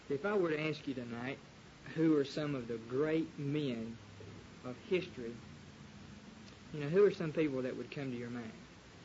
If I were to ask you tonight, who are some of the great men of history, who are some people that would come to your mind?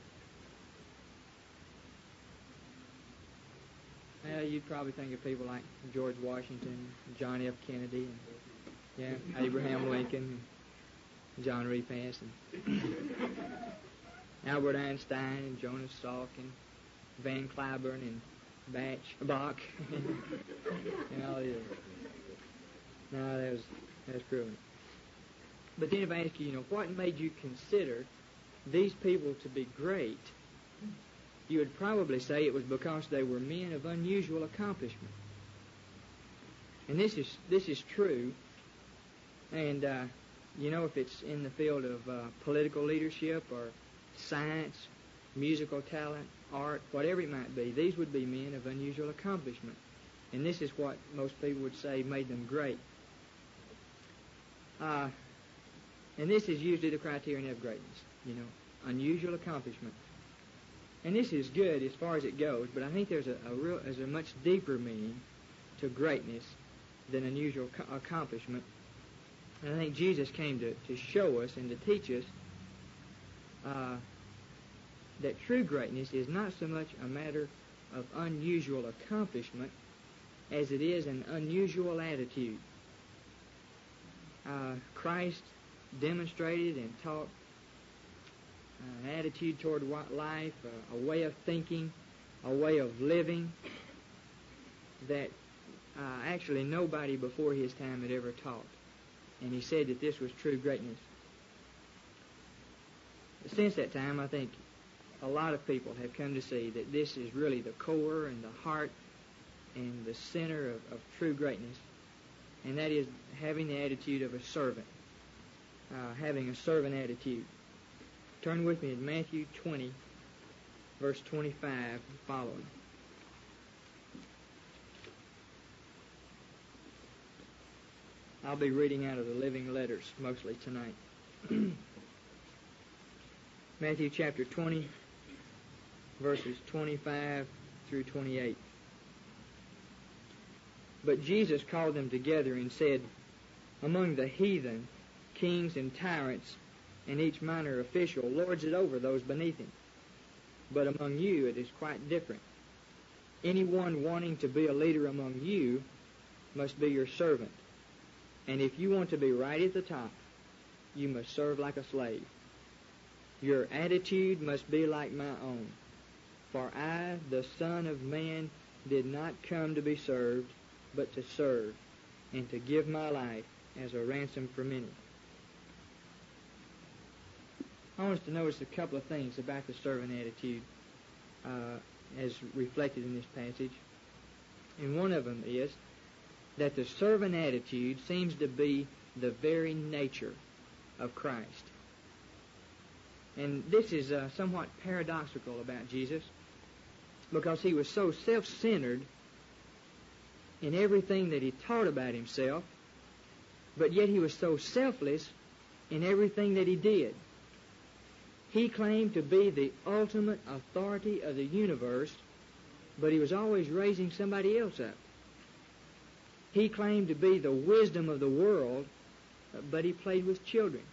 Well, you'd probably think of people like George Washington, John F. Kennedy, and Abraham Lincoln, and John Repass, and Albert Einstein, and Jonas Salk, and Van Cliburn, and Bach, and all the others. No, that was proven. But then if I ask you, what made you consider these people to be great, you would probably say it was because they were men of unusual accomplishment. And this is true. And, if it's in the field of political leadership or science, musical talent, art, whatever it might be, these would be men of unusual accomplishment. And this is what most people would say made them great. And this is usually the criterion of greatness, unusual accomplishment. And this is good as far as it goes, but I think there's a much deeper meaning to greatness than unusual accomplishment. And I think Jesus came to show us and to teach us that true greatness is not so much a matter of unusual accomplishment as it is an unusual attitude. Christ demonstrated and taught an attitude toward life, a way of thinking, a way of living that actually nobody before his time had ever taught. And he said that this was true greatness. Since that time, I think a lot of people have come to see that this is really the core and the heart and the center of true greatness, and that is having the attitude of a servant, having a servant attitude. Turn with me to Matthew 20, verse 25 and following. I'll be reading out of the Living Letters mostly tonight. Matthew chapter 20, verses 25 through 28. But Jesus called them together and said, Among the heathen, kings and tyrants, and each minor official lords it over those beneath him. But among you it is quite different. Anyone wanting to be a leader among you must be your servant. And if you want to be right at the top, you must serve like a slave. Your attitude must be like my own. For I, the Son of Man, did not come to be served, but to serve, and to give my life as a ransom for many. I want us to notice a couple of things about the servant attitude as reflected in this passage. And one of them is that the servant attitude seems to be the very nature of Christ. And this is somewhat paradoxical about Jesus, because he was so self-centered in everything that he taught about himself, but yet he was so selfless in everything that he did. He claimed to be the ultimate authority of the universe, but he was always raising somebody else up. He claimed to be the wisdom of the world, but he played with children.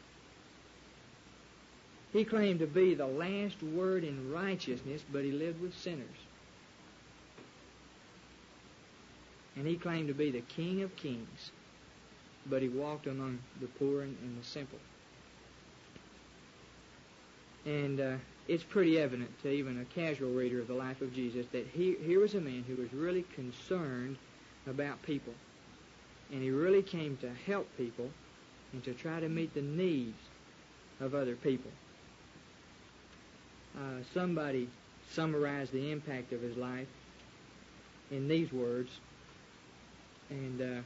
He claimed to be the last word in righteousness, but he lived with sinners. And he claimed to be the King of Kings, but he walked among the poor and the simple. And it's pretty evident to even a casual reader of the life of Jesus that here was a man who was really concerned about people. And he really came to help people and to try to meet the needs of other people. Somebody summarized the impact of his life in these words. And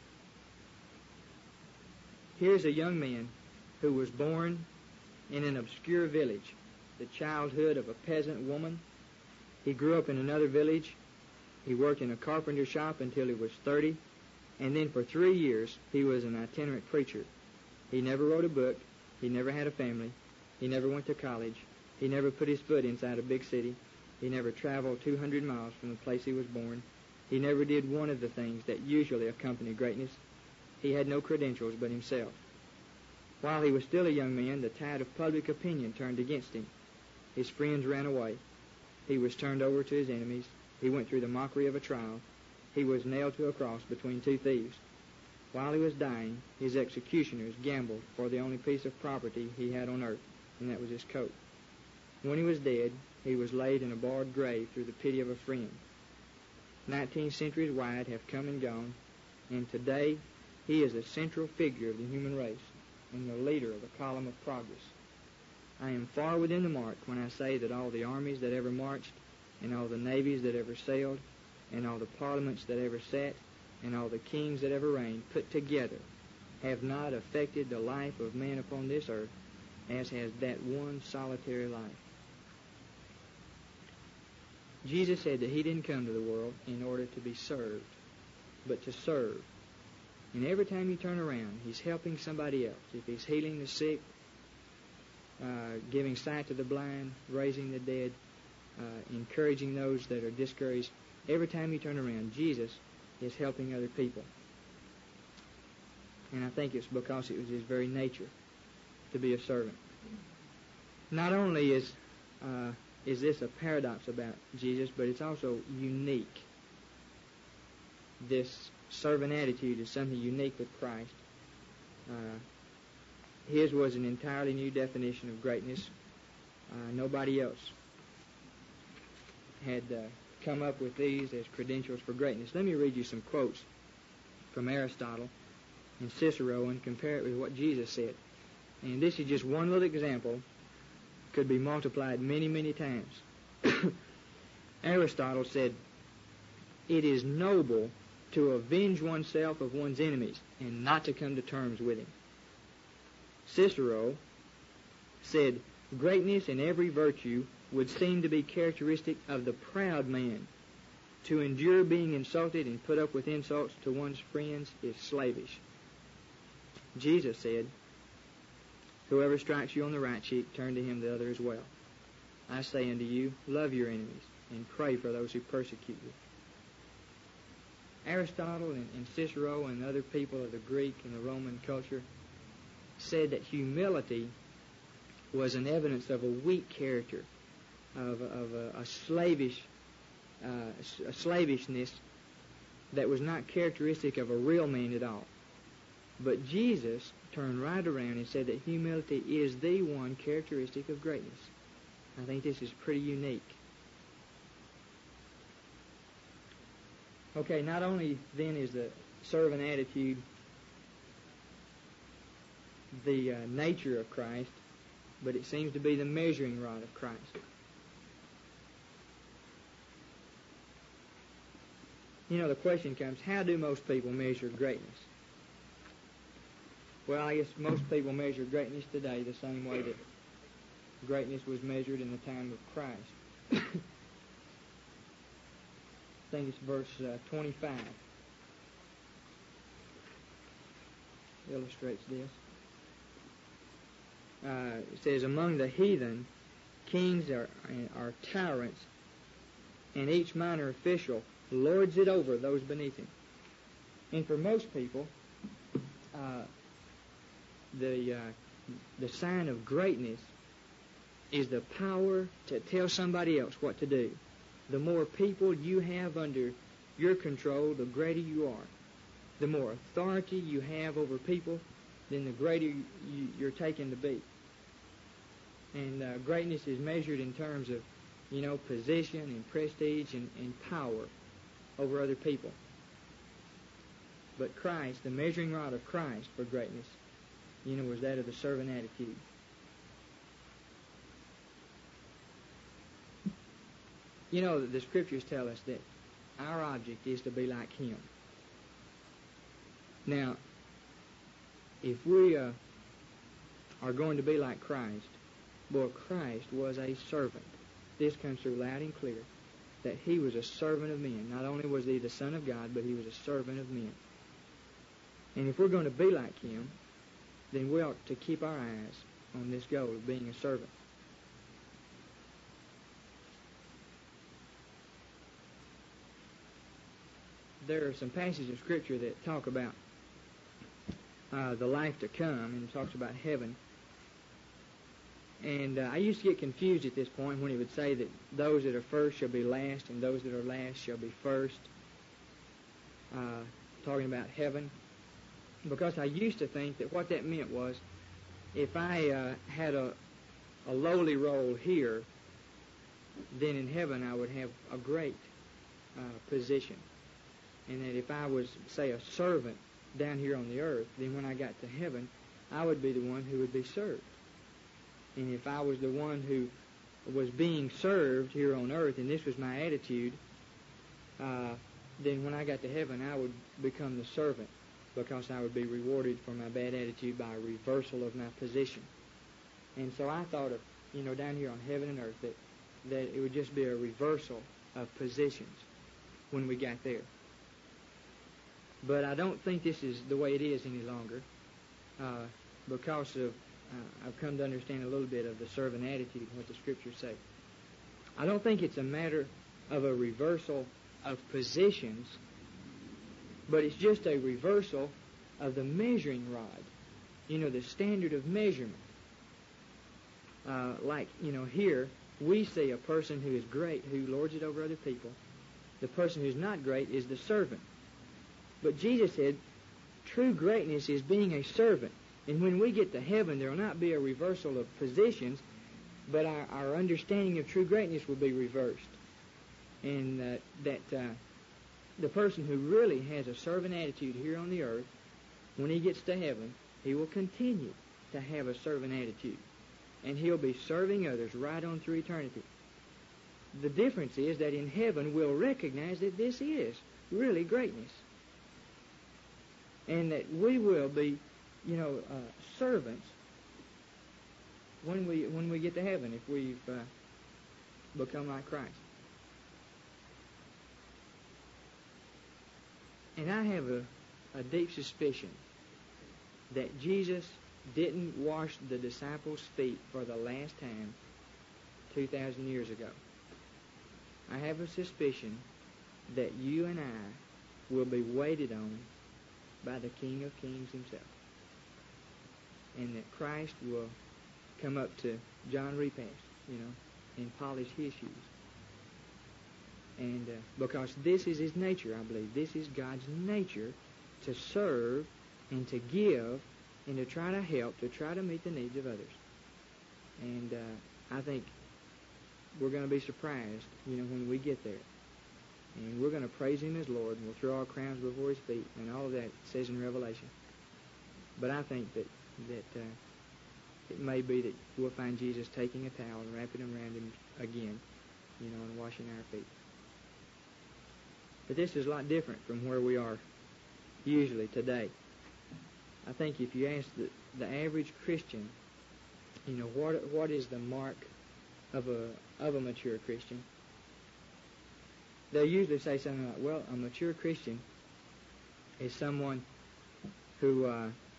here's a young man who was born in an obscure village, the childhood of a peasant woman. He grew up in another village. He worked in a carpenter shop until he was 30, and then for 3 years he was an itinerant preacher. He never wrote a book. He never had a family. He never went to college. He never put his foot inside a big city. He never traveled 200 miles from the place he was born. He never did one of the things that usually accompany greatness. He had no credentials but himself. While he was still a young man, the tide of public opinion turned against him. His friends ran away. He was turned over to his enemies. He went through the mockery of a trial. He was nailed to a cross between two thieves. While he was dying, his executioners gambled for the only piece of property he had on earth, and that was his coat. When he was dead, he was laid in a barred grave through the pity of a friend. 19 centuries wide have come and gone, and today he is a central figure of the human race and the leader of the column of progress. I am far within the mark when I say that all the armies that ever marched, and all the navies that ever sailed, and all the parliaments that ever sat, and all the kings that ever reigned, put together, have not affected the life of man upon this earth as has that one solitary life. Jesus said that he didn't come to the world in order to be served, but to serve. And every time you turn around, he's helping somebody else. If he's healing the sick, giving sight to the blind, raising the dead, encouraging those that are discouraged, every time you turn around, Jesus is helping other people. And I think it's because it was his very nature to be a servant. Not only is this a paradox about Jesus, but it's also unique. This servant attitude is something unique with Christ. His was an entirely new definition of greatness. Nobody else had come up with these as credentials for greatness. Let me read you some quotes from Aristotle and Cicero and compare it with what Jesus said. And this is just one little example. Could be multiplied many, many times. Aristotle said, "It is noble to avenge oneself of one's enemies and not to come to terms with him." Cicero said, "Greatness in every virtue would seem to be characteristic of the proud man. To endure being insulted and put up with insults to one's friends is slavish." Jesus said, "Whoever strikes you on the right cheek, turn to him the other as well. I say unto you, love your enemies and pray for those who persecute you." Aristotle and Cicero and other people of the Greek and the Roman culture said that humility was an evidence of a weak character, of a slavishness that was not characteristic of a real man at all. But Jesus turned right around and said that humility is the one characteristic of greatness. I think this is pretty unique. Okay, not only then is the servant attitude the nature of Christ, but it seems to be the measuring rod of Christ. You know, the question comes, how do most people measure greatness? Well, I guess most people measure greatness today the same way that greatness was measured in the time of Christ. I think it's verse 25 illustrates this. It says, "Among the heathen, kings are tyrants, and each minor official lords it over those beneath him." And for most people, the sign of greatness is the power to tell somebody else what to do. The more people you have under your control, the greater you are. The more authority you have over people, then the greater you're taken to be. And greatness is measured in terms of, position and prestige and power over other people. But Christ, the measuring rod of Christ for greatness, was that of the servant attitude. The Scriptures tell us that our object is to be like Him. Now, if we are going to be like Christ, Christ was a servant. This comes through loud and clear, that He was a servant of men. Not only was He the Son of God, but He was a servant of men. And if we're going to be like Him, then we ought to keep our eyes on this goal of being a servant. there are some passages of Scripture that talk about the life to come, and talks about heaven. And I used to get confused at this point when he would say that those that are first shall be last, and those that are last shall be first, talking about heaven. Because I used to think that what that meant was, if I had a lowly role here, then in heaven I would have a great position. And that if I was, say, a servant down here on the earth, then when I got to heaven, I would be the one who would be served. And if I was the one who was being served here on earth, and this was my attitude, then when I got to heaven, I would become the servant, because I would be rewarded for my bad attitude by a reversal of my position. And so I thought of, down here on heaven and earth, that it would just be a reversal of positions when we got there. But I don't think this is the way it is any longer, because of I've come to understand a little bit of the servant attitude and what the Scriptures say. I don't think it's a matter of a reversal of positions, but it's just a reversal of the measuring rod, the standard of measurement. Here we see a person who is great, who lords it over other people. The person who's not great is the servant. But Jesus said, true greatness is being a servant. And when we get to heaven, there will not be a reversal of positions, but our understanding of true greatness will be reversed. And the person who really has a servant attitude here on the earth, when he gets to heaven, he will continue to have a servant attitude. And he'll be serving others right on through eternity. The difference is that in heaven we'll recognize that this is really greatness. And that we will be, servants when we get to heaven, if we've become like Christ. And I have a deep suspicion that Jesus didn't wash the disciples' feet for the last time 2,000 years ago. I have a suspicion that you and I will be waited on by the King of Kings himself. And that Christ will come up to John Repast, and polish his shoes. And because this is his nature, I believe. This is God's nature, to serve and to give and to try to help, to try to meet the needs of others. And I think we're going to be surprised, when we get there. And we're going to praise him as Lord, and we'll throw our crowns before his feet, and all of that it says in Revelation. But I think that it may be that we'll find Jesus taking a towel and wrapping it around him again, and washing our feet. But this is a lot different from where we are usually today. I think if you ask the average Christian, what is the mark of a mature Christian, they'll usually say something like, well, a mature Christian is someone who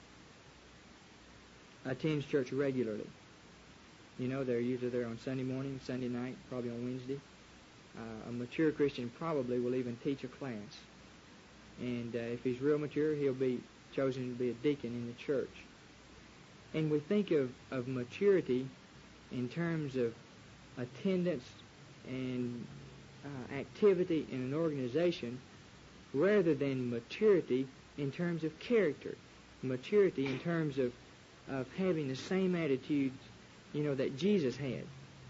attends church regularly. They're usually there on Sunday morning, Sunday night, probably on Wednesday. A mature Christian probably will even teach a class. And if he's real mature, he'll be chosen to be a deacon in the church. And we think of maturity in terms of attendance and activity in an organization, rather than maturity in terms of character, maturity in terms of having the same attitudes, that Jesus had.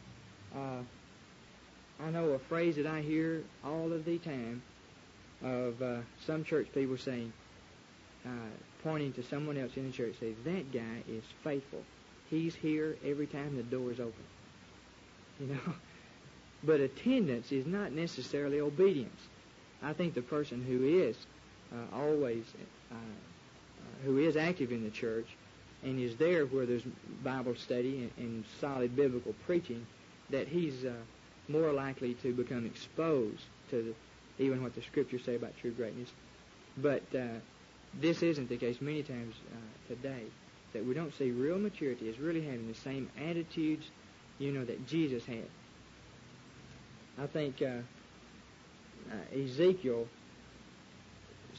I know a phrase that I hear all of the time of some church people saying, pointing to someone else in the church, say, that guy is faithful. He's here every time the door is open. But attendance is not necessarily obedience. I think the person who is who is active in the church and is there where there's Bible study and solid biblical preaching, that he's more likely to become exposed to even what the Scriptures say about true greatness. But this isn't the case many times today, that we don't see real maturity as really having the same attitudes, that Jesus had. I think Ezekiel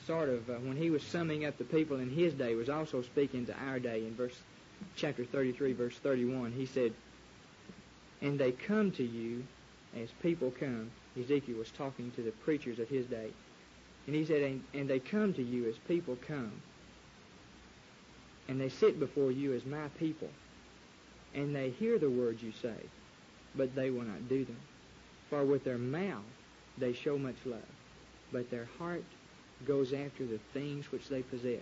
when he was summing up the people in his day, was also speaking to our day. In chapter 33, verse 31, he said, "And they come to you as people come." Ezekiel was talking to the preachers of his day. And he said, and they come to you as people come. And they sit before you as my people. And they hear the words you say, but they will not do them. For with their mouth they show much love, but their heart goes after the things which they possess.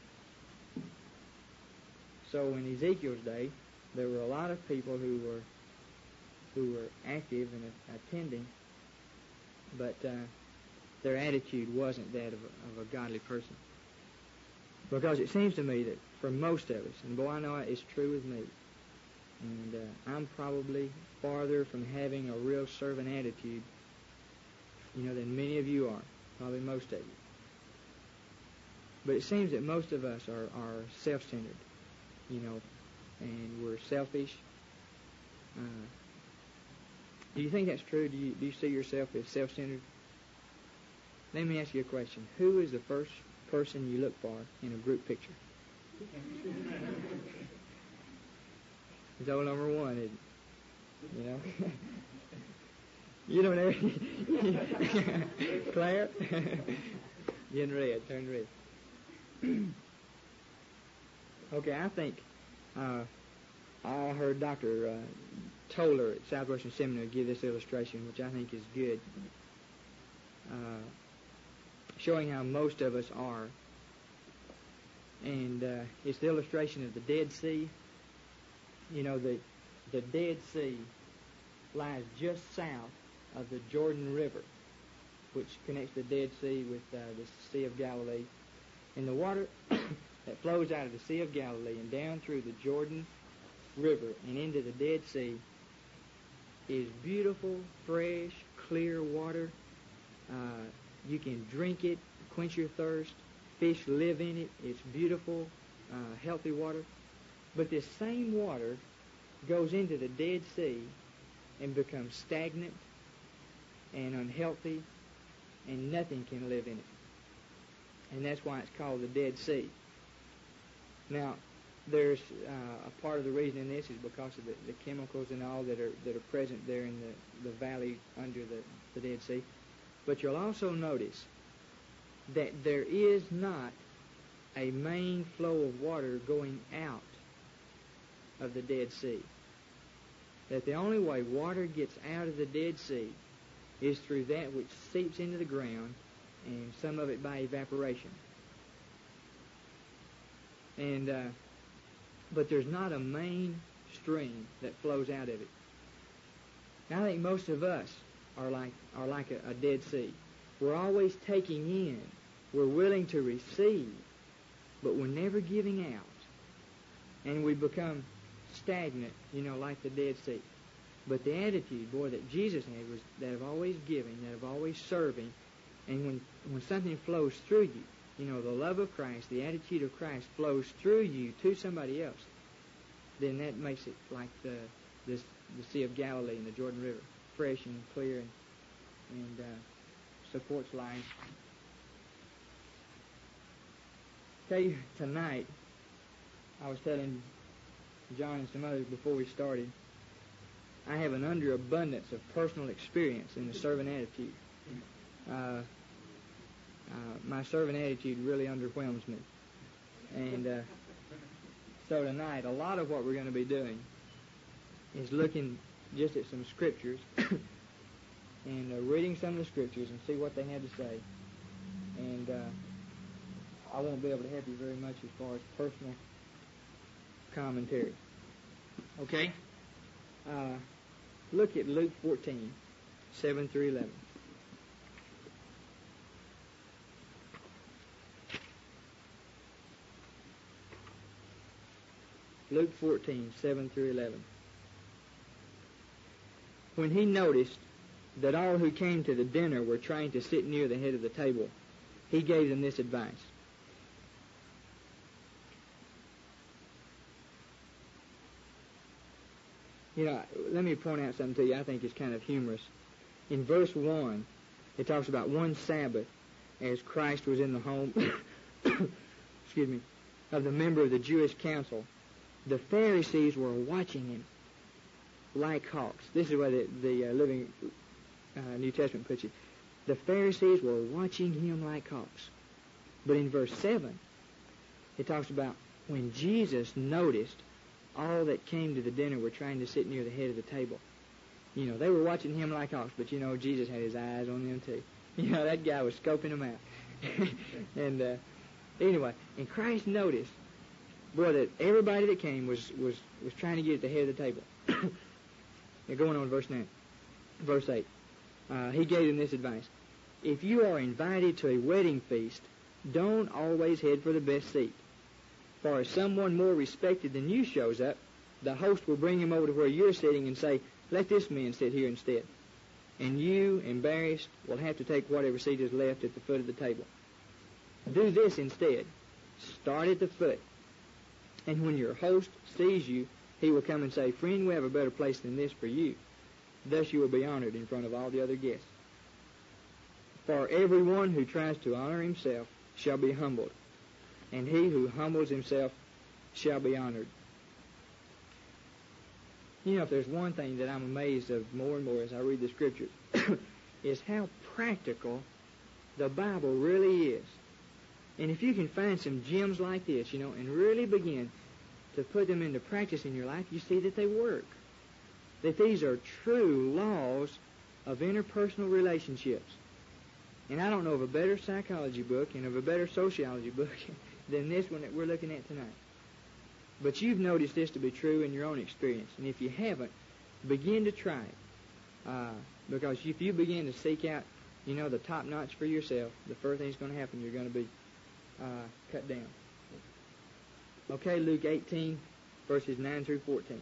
So in Ezekiel's day, there were a lot of people who were active and attending, but their attitude wasn't that of a godly person. Because it seems to me that for most of us, and boy, I know it's true with me, and I'm probably farther from having a real servant attitude, than many of you are, probably most of you. But it seems that most of us are self-centered, and we're selfish. Do you think that's true? Do you see yourself as self-centered? Let me ask you a question. Who is the first person you look for in a group picture? It's old number one, isn't it? You don't ever... Claire? Getting red. Turn red. Okay, I think I heard Dr. Toller at Southwestern Seminary give this illustration, which I think is good, showing how most of us are. And it's the illustration of the Dead Sea. The Dead Sea lies just south of the Jordan River, which connects the Dead Sea with the Sea of Galilee. And the water that flows out of the Sea of Galilee and down through the Jordan River and into the Dead Sea is beautiful, fresh, clear water. You can drink it, quench your thirst. Fish live in it. It's beautiful, healthy water. But this same water goes into the Dead Sea and becomes stagnant and unhealthy, and nothing can live in it. And that's why it's called the Dead Sea. Now, there's a part of the reason in this is because of the chemicals and all that are present there in the valley under the Dead Sea. But you'll also notice that there is not a main flow of water going out of the Dead Sea. That the only way water gets out of the Dead Sea is through that which seeps into the ground, and some of it by evaporation. And but there's not a main stream that flows out of it. Now, I think most of us are like a Dead Sea. We're always taking in. We're willing to receive, but we're never giving out. And we become stagnant, like the Dead Sea. But the attitude, that Jesus had was that of always giving, that of always serving. And when something flows through you, the love of Christ, the attitude of Christ flows through you to somebody else, then that makes it like the Sea of Galilee and the Jordan River, fresh and clear and supports life. Okay, tonight, I was telling John and some others before we started, I have an underabundance of personal experience in the servant attitude. My servant attitude really underwhelms me. And so tonight, a lot of what we're going to be doing is looking just at some scriptures and reading some of the scriptures and see what they have to say. And I won't be able to help you very much as far as personal commentary. Okay? Look at Luke 14, 7 through 11. Luke 14, 7 through 11. When he noticed that all who came to the dinner were trying to sit near the head of the table, he gave them this advice. Let me point out something to you I think is kind of humorous. In verse 1, it talks about one Sabbath as Christ was in the home excuse me, of the member of the Jewish council, the Pharisees were watching him like hawks. This is what the Living New Testament puts it. The Pharisees were watching him like hawks. But in verse 7, it talks about when Jesus noticed all that came to the dinner were trying to sit near the head of the table. You know, they were watching him like hawks, but you know, Jesus had his eyes on them too. You know, that guy was scoping them out. And anyway, and Christ noticed, boy, that everybody that came was trying to get at the head of the table. Now, going on to verse 8. He gave them this advice. If you are invited to a wedding feast, don't always head for the best seat. For if someone more respected than you shows up, the host will bring him over to where you're sitting and say, let this man sit here instead. And you, embarrassed, will have to take whatever seat is left at the foot of the table. Do this instead. Start at the foot. And when your host sees you, he will come and say, friend, we have a better place than this for you. Thus you will be honored in front of all the other guests. For everyone who tries to honor himself shall be humbled, and he who humbles himself shall be honored. You know, if there's one thing that I'm amazed of more and more as I read the Scriptures, is how practical the Bible really is. And if you can find some gems like this, you know, and really begin to put them into practice in your life, you see that they work. That these are true laws of interpersonal relationships. And I don't know of a better psychology book and of a better sociology book than this one that we're looking at tonight. But you've noticed this to be true in your own experience. And if you haven't, begin to try it. Because if you begin to seek out, you know, the top notch for yourself, the first thing that's going to happen, you're going to be cut down. Okay, Luke 18, verses 9 through 14.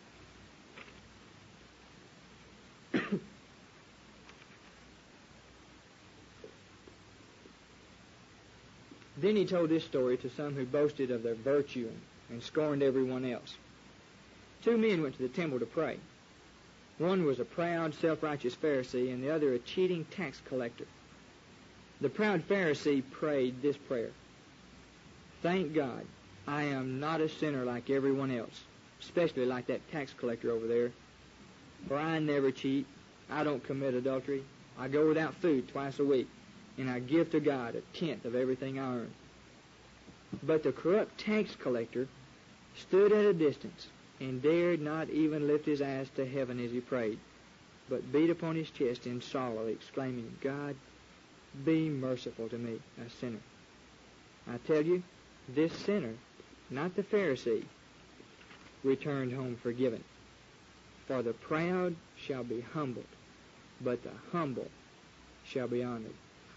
Then he told this story to some who boasted of their virtue and scorned everyone else. 2 men went to the temple to pray. One was a proud, self-righteous Pharisee, and the other a cheating tax collector. The proud Pharisee prayed this prayer: Thank God, I am not a sinner like everyone else, especially like that tax collector over there. For I never cheat, I don't commit adultery, I go without food twice a week, and I give to God 1/10 of everything I earn. But the corrupt tax collector stood at a distance and dared not even lift his eyes to heaven as he prayed, but beat upon his chest in sorrow, exclaiming, God, be merciful to me, a sinner. I tell you, this sinner, not the Pharisee, returned home forgiven. For the proud shall be humbled, but the humble shall be honored.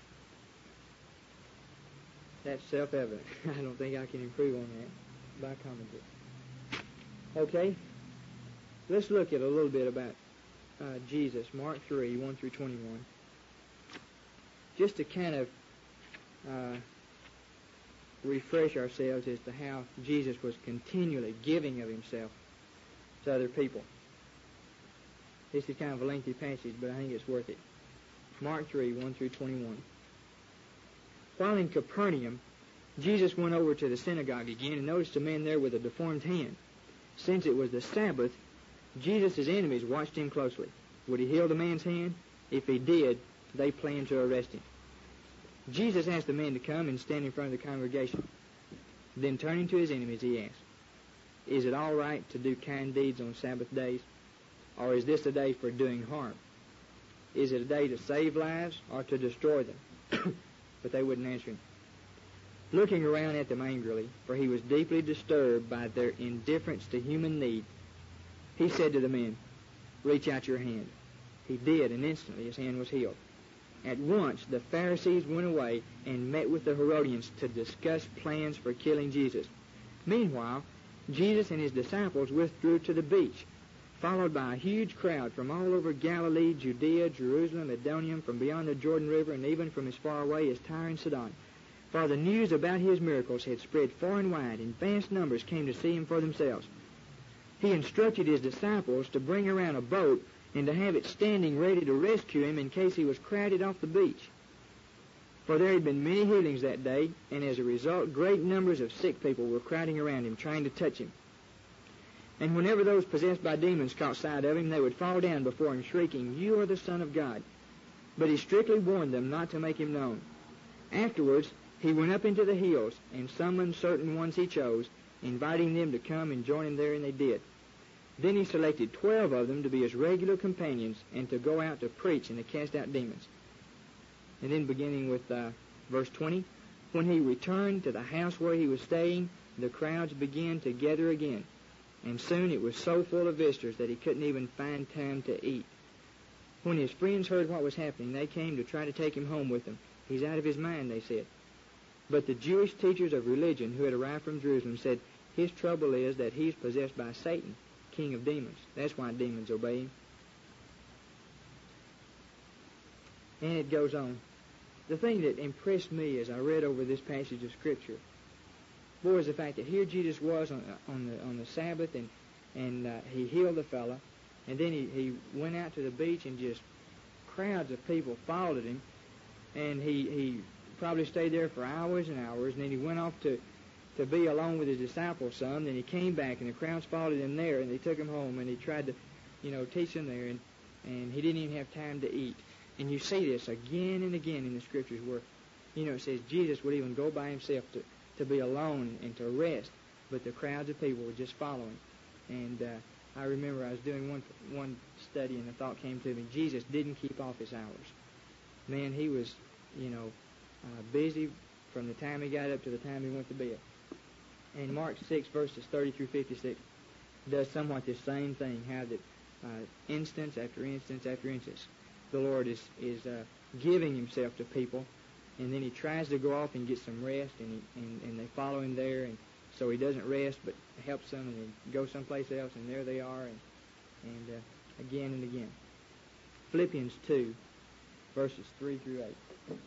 That's self-evident. I don't think I can improve on that by commentary. Okay, let's look at a little bit about Jesus, Mark 3, 1 through 21. Just to kind of refresh ourselves as to how Jesus was continually giving of himself to other people. This is kind of a lengthy passage, but I think it's worth it. Mark 3, 1 through 21. While in Capernaum, Jesus went over to the synagogue again and noticed a man there with a deformed hand. Since it was the Sabbath, Jesus' enemies watched him closely. Would he heal the man's hand? If he did, they planned to arrest him. Jesus asked the man to come and stand in front of the congregation. Then turning to his enemies, he asked, Is it all right to do kind deeds on Sabbath days? Or is this a day for doing harm? Is it a day to save lives or to destroy them? But they wouldn't answer him. Looking around at them angrily, for he was deeply disturbed by their indifference to human need, he said to the men, Reach out your hand. He did, and instantly his hand was healed. At once the Pharisees went away and met with the Herodians to discuss plans for killing Jesus. Meanwhile, Jesus and his disciples withdrew to the beach, followed by a huge crowd from all over Galilee, Judea, Jerusalem, Idumea, from beyond the Jordan River, and even from as far away as Tyre and Sidon. For the news about his miracles had spread far and wide, and vast numbers came to see him for themselves. He instructed his disciples to bring around a boat and to have it standing ready to rescue him in case he was crowded off the beach. For there had been many healings that day, and as a result, great numbers of sick people were crowding around him, trying to touch him. And whenever those possessed by demons caught sight of him, they would fall down before him, shrieking, "You are the Son of God." But he strictly warned them not to make him known. Afterwards, he went up into the hills and summoned certain ones he chose, inviting them to come and join him there, and they did. Then he selected 12 of them to be his regular companions and to go out to preach and to cast out demons. And then beginning with verse 20, when he returned to the house where he was staying, the crowds began to gather again, and soon it was so full of visitors that he couldn't even find time to eat. When his friends heard what was happening, they came to try to take him home with them. "He's out of his mind," they said. But the Jewish teachers of religion who had arrived from Jerusalem said, "His trouble is that he's possessed by Satan, king of demons. That's why demons obey him." And it goes on. The thing that impressed me as I read over this passage of Scripture, boy, is the fact that here Jesus was on the Sabbath, and he healed the fella, and then he went out to the beach, and just crowds of people followed him, and he probably stayed there for hours and hours, and then he went off to be alone with his disciples some. Then he came back, and the crowds followed him there, and they took him home, and he tried to, teach them there, and he didn't even have time to eat. And you see this again and again in the Scriptures where, it says Jesus would even go by himself to be alone and to rest, but the crowds of people were just following. And I remember I was doing one study, and the thought came to me, Jesus didn't keep off his hours. Man, he was, busy from the time he got up to the time he went to bed. And Mark 6, verses 30 through 56, does somewhat the same thing, how that instance after instance after instance, the Lord is giving himself to people, and then he tries to go off and get some rest, and they follow him there, and so he doesn't rest, but helps them, and they go someplace else, and there they are, and again and again. Philippians 2, verses 3 through 8.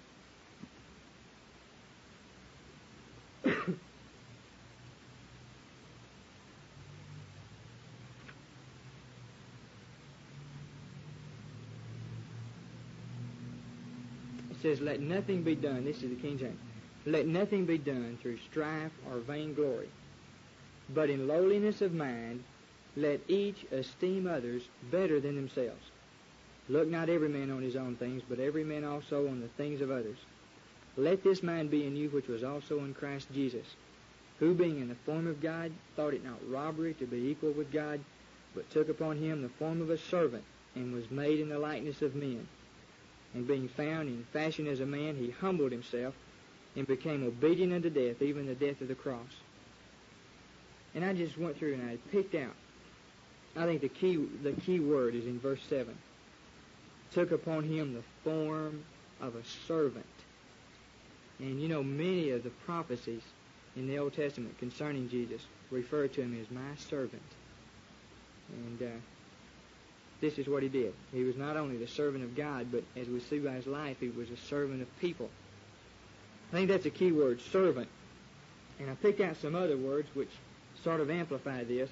It says, "Let nothing be done," this is the King James, "let nothing be done through strife or vainglory, but in lowliness of mind let each esteem others better than themselves. Look not every man on his own things, but every man also on the things of others. Let this mind be in you which was also in Christ Jesus, who being in the form of God thought it not robbery to be equal with God, but took upon him the form of a servant, and was made in the likeness of men. And being found in fashion as a man, he humbled himself, and became obedient unto death, even the death of the cross." And I just went through and I picked out, I think the key word is in verse 7. Took upon him the form of a servant. And many of the prophecies in the Old Testament concerning Jesus refer to him as my servant. And this is what he did. He was not only the servant of God, but as we see by his life, he was a servant of people. I think that's a key word, servant. And I picked out some other words which sort of amplify this.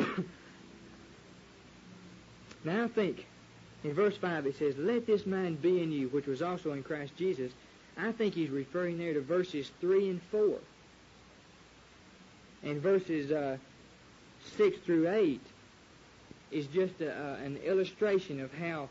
Now I think in verse 5 it says, "Let this mind be in you, which was also in Christ Jesus." I think he's referring there to verses 3 and 4. And verses 6 through 8 is just an illustration of how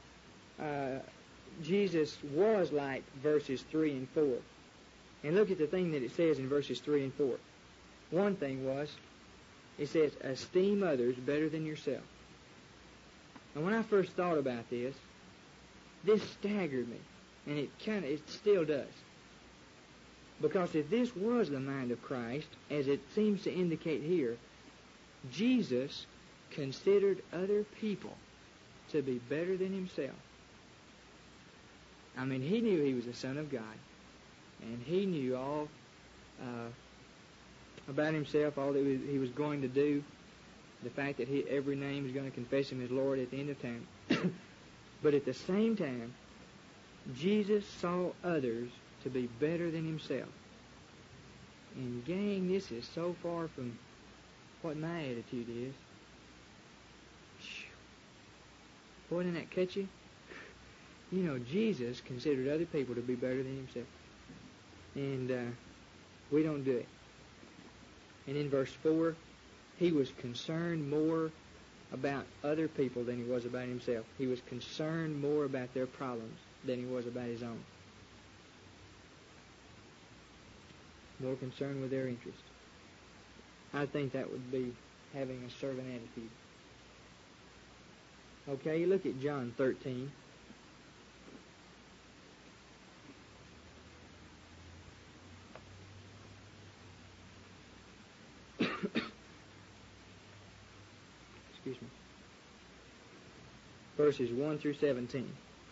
Jesus was like verses 3 and 4. And look at the thing that it says in verses 3 and 4. One thing was, it says, "Esteem others better than yourself." And when I first thought about this staggered me, and it still does. Because if this was the mind of Christ, as it seems to indicate here, Jesus considered other people to be better than himself. I mean, he knew he was the Son of God, and he knew all about himself, all that he was going to do, the fact that every name is going to confess him as Lord at the end of time. But at the same time, Jesus saw others to be better than himself. And gang, this is so far from what my attitude is. Boy, didn't that catch you? Jesus considered other people to be better than himself. And we don't do it. And in verse 4, he was concerned more about other people than he was about himself. He was concerned more about their problems than he was about his own. More concerned with their interests. I think that would be having a servant attitude. Okay, look at John 13. Excuse me. Verses 1 through 17.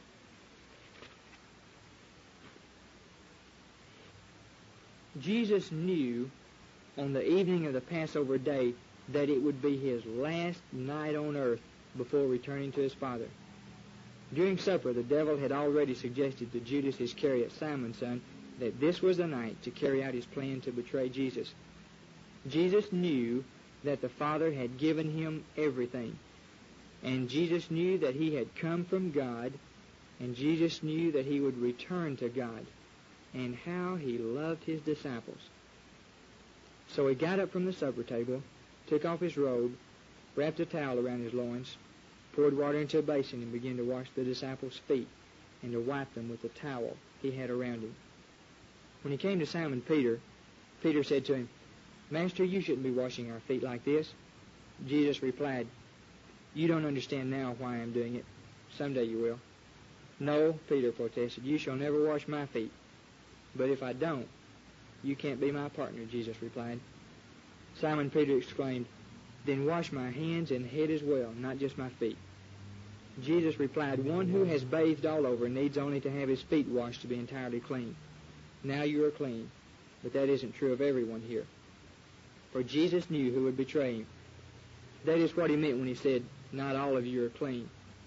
Jesus knew on the evening of the Passover day that it would be his last night on earth before returning to his Father. During supper, the devil had already suggested to Judas Iscariot, Simon's son, that this was the night to carry out his plan to betray Jesus. Jesus knew that the Father had given him everything, and Jesus knew that he had come from God, and Jesus knew that he would return to God, and how he loved his disciples. So he got up from the supper table, took off his robe, wrapped a towel around his loins, poured water into a basin, and began to wash the disciples' feet and to wipe them with the towel he had around him. When he came to Simon Peter, Peter said to him, "Master, you shouldn't be washing our feet like this." Jesus replied, "You don't understand now why I'm doing it. Someday you will." "No," Peter protested, "you shall never wash my feet." "But if I don't, you can't be my partner," Jesus replied. Simon Peter exclaimed, "Then wash my hands and head as well, not just my feet." Jesus replied, "One who has bathed all over needs only to have his feet washed to be entirely clean. Now you are clean, but that isn't true of everyone here." For Jesus knew who would betray him. That is what he meant when he said, "Not all of you are clean."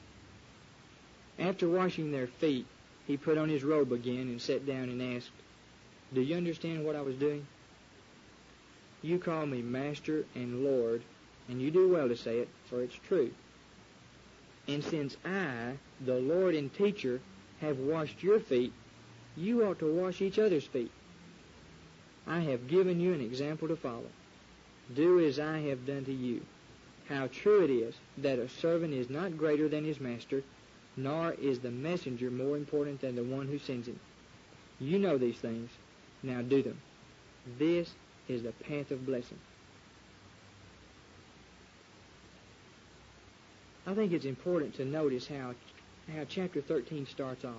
After washing their feet, he put on his robe again and sat down and asked, "Do you understand what I was doing? You call me Master and Lord, and you do well to say it, for it's true. And since I, the Lord and Teacher, have washed your feet, you ought to wash each other's feet. I have given you an example to follow. Do as I have done to you. How true it is that a servant is not greater than his master, nor is the messenger more important than the one who sends him. You know these things. Now do them. This is the path of blessing." I think it's important to notice how chapter 13 starts off.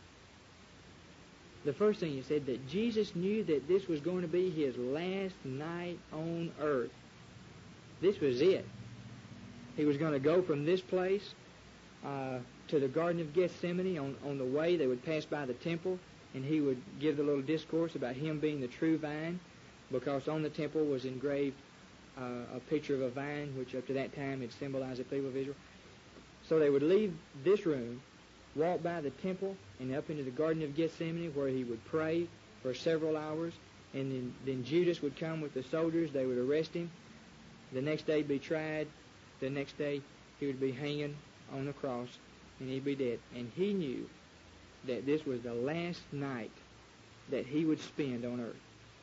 The first thing he said, that Jesus knew that this was going to be his last night on earth. This was it. He was going to go from this place to the Garden of Gethsemane. On the way, they would pass by the temple, and he would give the little discourse about him being the true vine, because on the temple was engraved a picture of a vine, which up to that time had symbolized the people of Israel. So they would leave this room, walk by the temple, and up into the Garden of Gethsemane, where he would pray for several hours, and then Judas would come with the soldiers. They would arrest him. The next day he'd be tried. The next day he would be hanging on the cross, and he'd be dead. And he knew that this was the last night that he would spend on earth.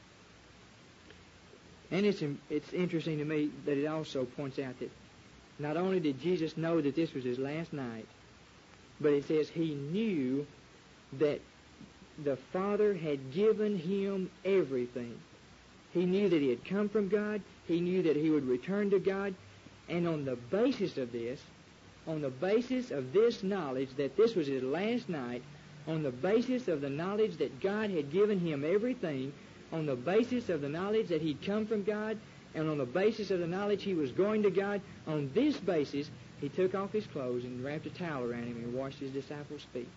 And it's interesting to me that it also points out that not only did Jesus know that this was his last night, but it says he knew that the Father had given him everything. He knew that he had come from God. He knew that he would return to God. And on the basis of this knowledge that this was his last night, on the basis of the knowledge that God had given him everything, on the basis of the knowledge that he'd come from God, and on the basis of the knowledge he was going to God, on this basis, he took off his clothes and wrapped a towel around him and washed his disciples' feet.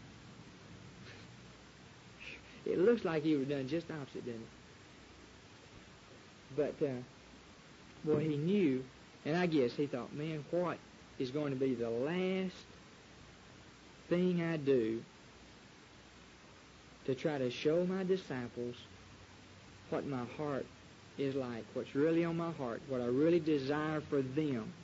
It looks like he would have done just the opposite, didn't it? But, he knew, and I guess he thought, man, what is going to be the last thing I do to try to show my disciples what my heart is like, what's really on my heart, what I really desire for them.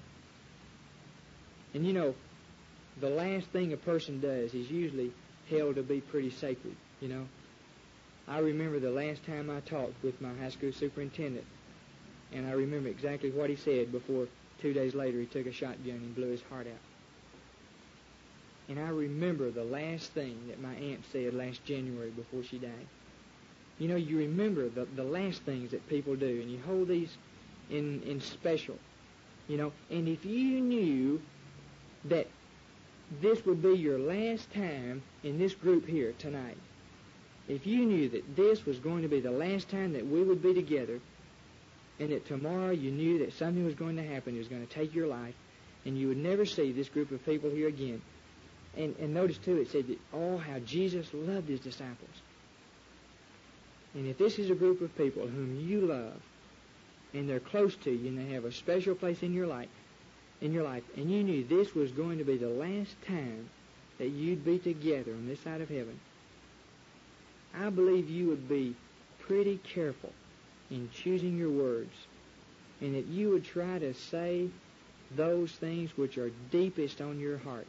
And you know, the last thing a person does is usually held to be pretty sacred, you know. I remember the last time I talked with my high school superintendent, and I remember exactly what he said before 2 days later he took a shotgun and blew his heart out. And I remember the last thing that my aunt said last January before she died. You know, you remember the last things that people do, and you hold these in special, you know. And if you knew that this would be your last time in this group here tonight, if you knew that this was going to be the last time that we would be together, and that tomorrow you knew that something was going to happen, it was going to take your life, and you would never see this group of people here again. And notice, too, it said that, oh, how Jesus loved his disciples. And if this is a group of people whom you love, and they're close to you, and they have a special place in your life, and you knew this was going to be the last time that you'd be together on this side of heaven, I believe you would be pretty careful in choosing your words, and that you would try to say those things which are deepest on your heart.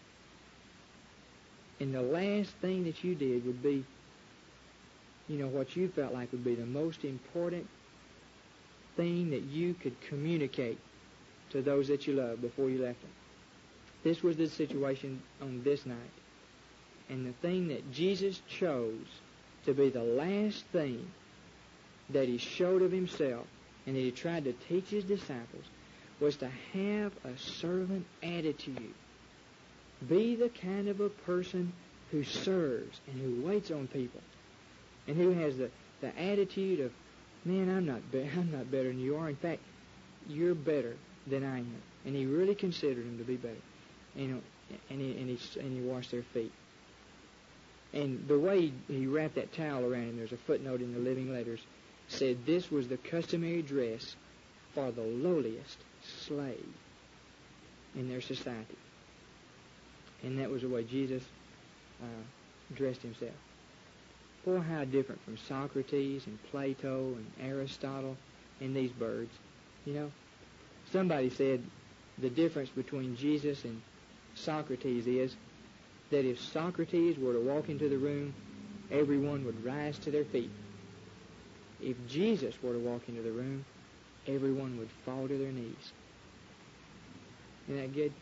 And the last thing that you did would be, you know, what you felt like would be the most important thing that you could communicate to those that you love before you left them. This was the situation on this night. And the thing that Jesus chose to be the last thing that he showed of himself and that he tried to teach his disciples was to have a servant attitude. Be the kind of a person who serves and who waits on people and who has the attitude of, man, I'm not better than you are. In fact, you're better than I am. And he really considered them to be better. And he washed their feet. And the way he wrapped that towel around him, there's a footnote in the Living Letters, said this was the customary dress for the lowliest slave in their society. And that was the way Jesus dressed himself. Boy, how different from Socrates and Plato and Aristotle and these birds. You know, somebody said the difference between Jesus and Socrates is that if Socrates were to walk into the room, everyone would rise to their feet. If Jesus were to walk into the room, everyone would fall to their knees. Isn't that good?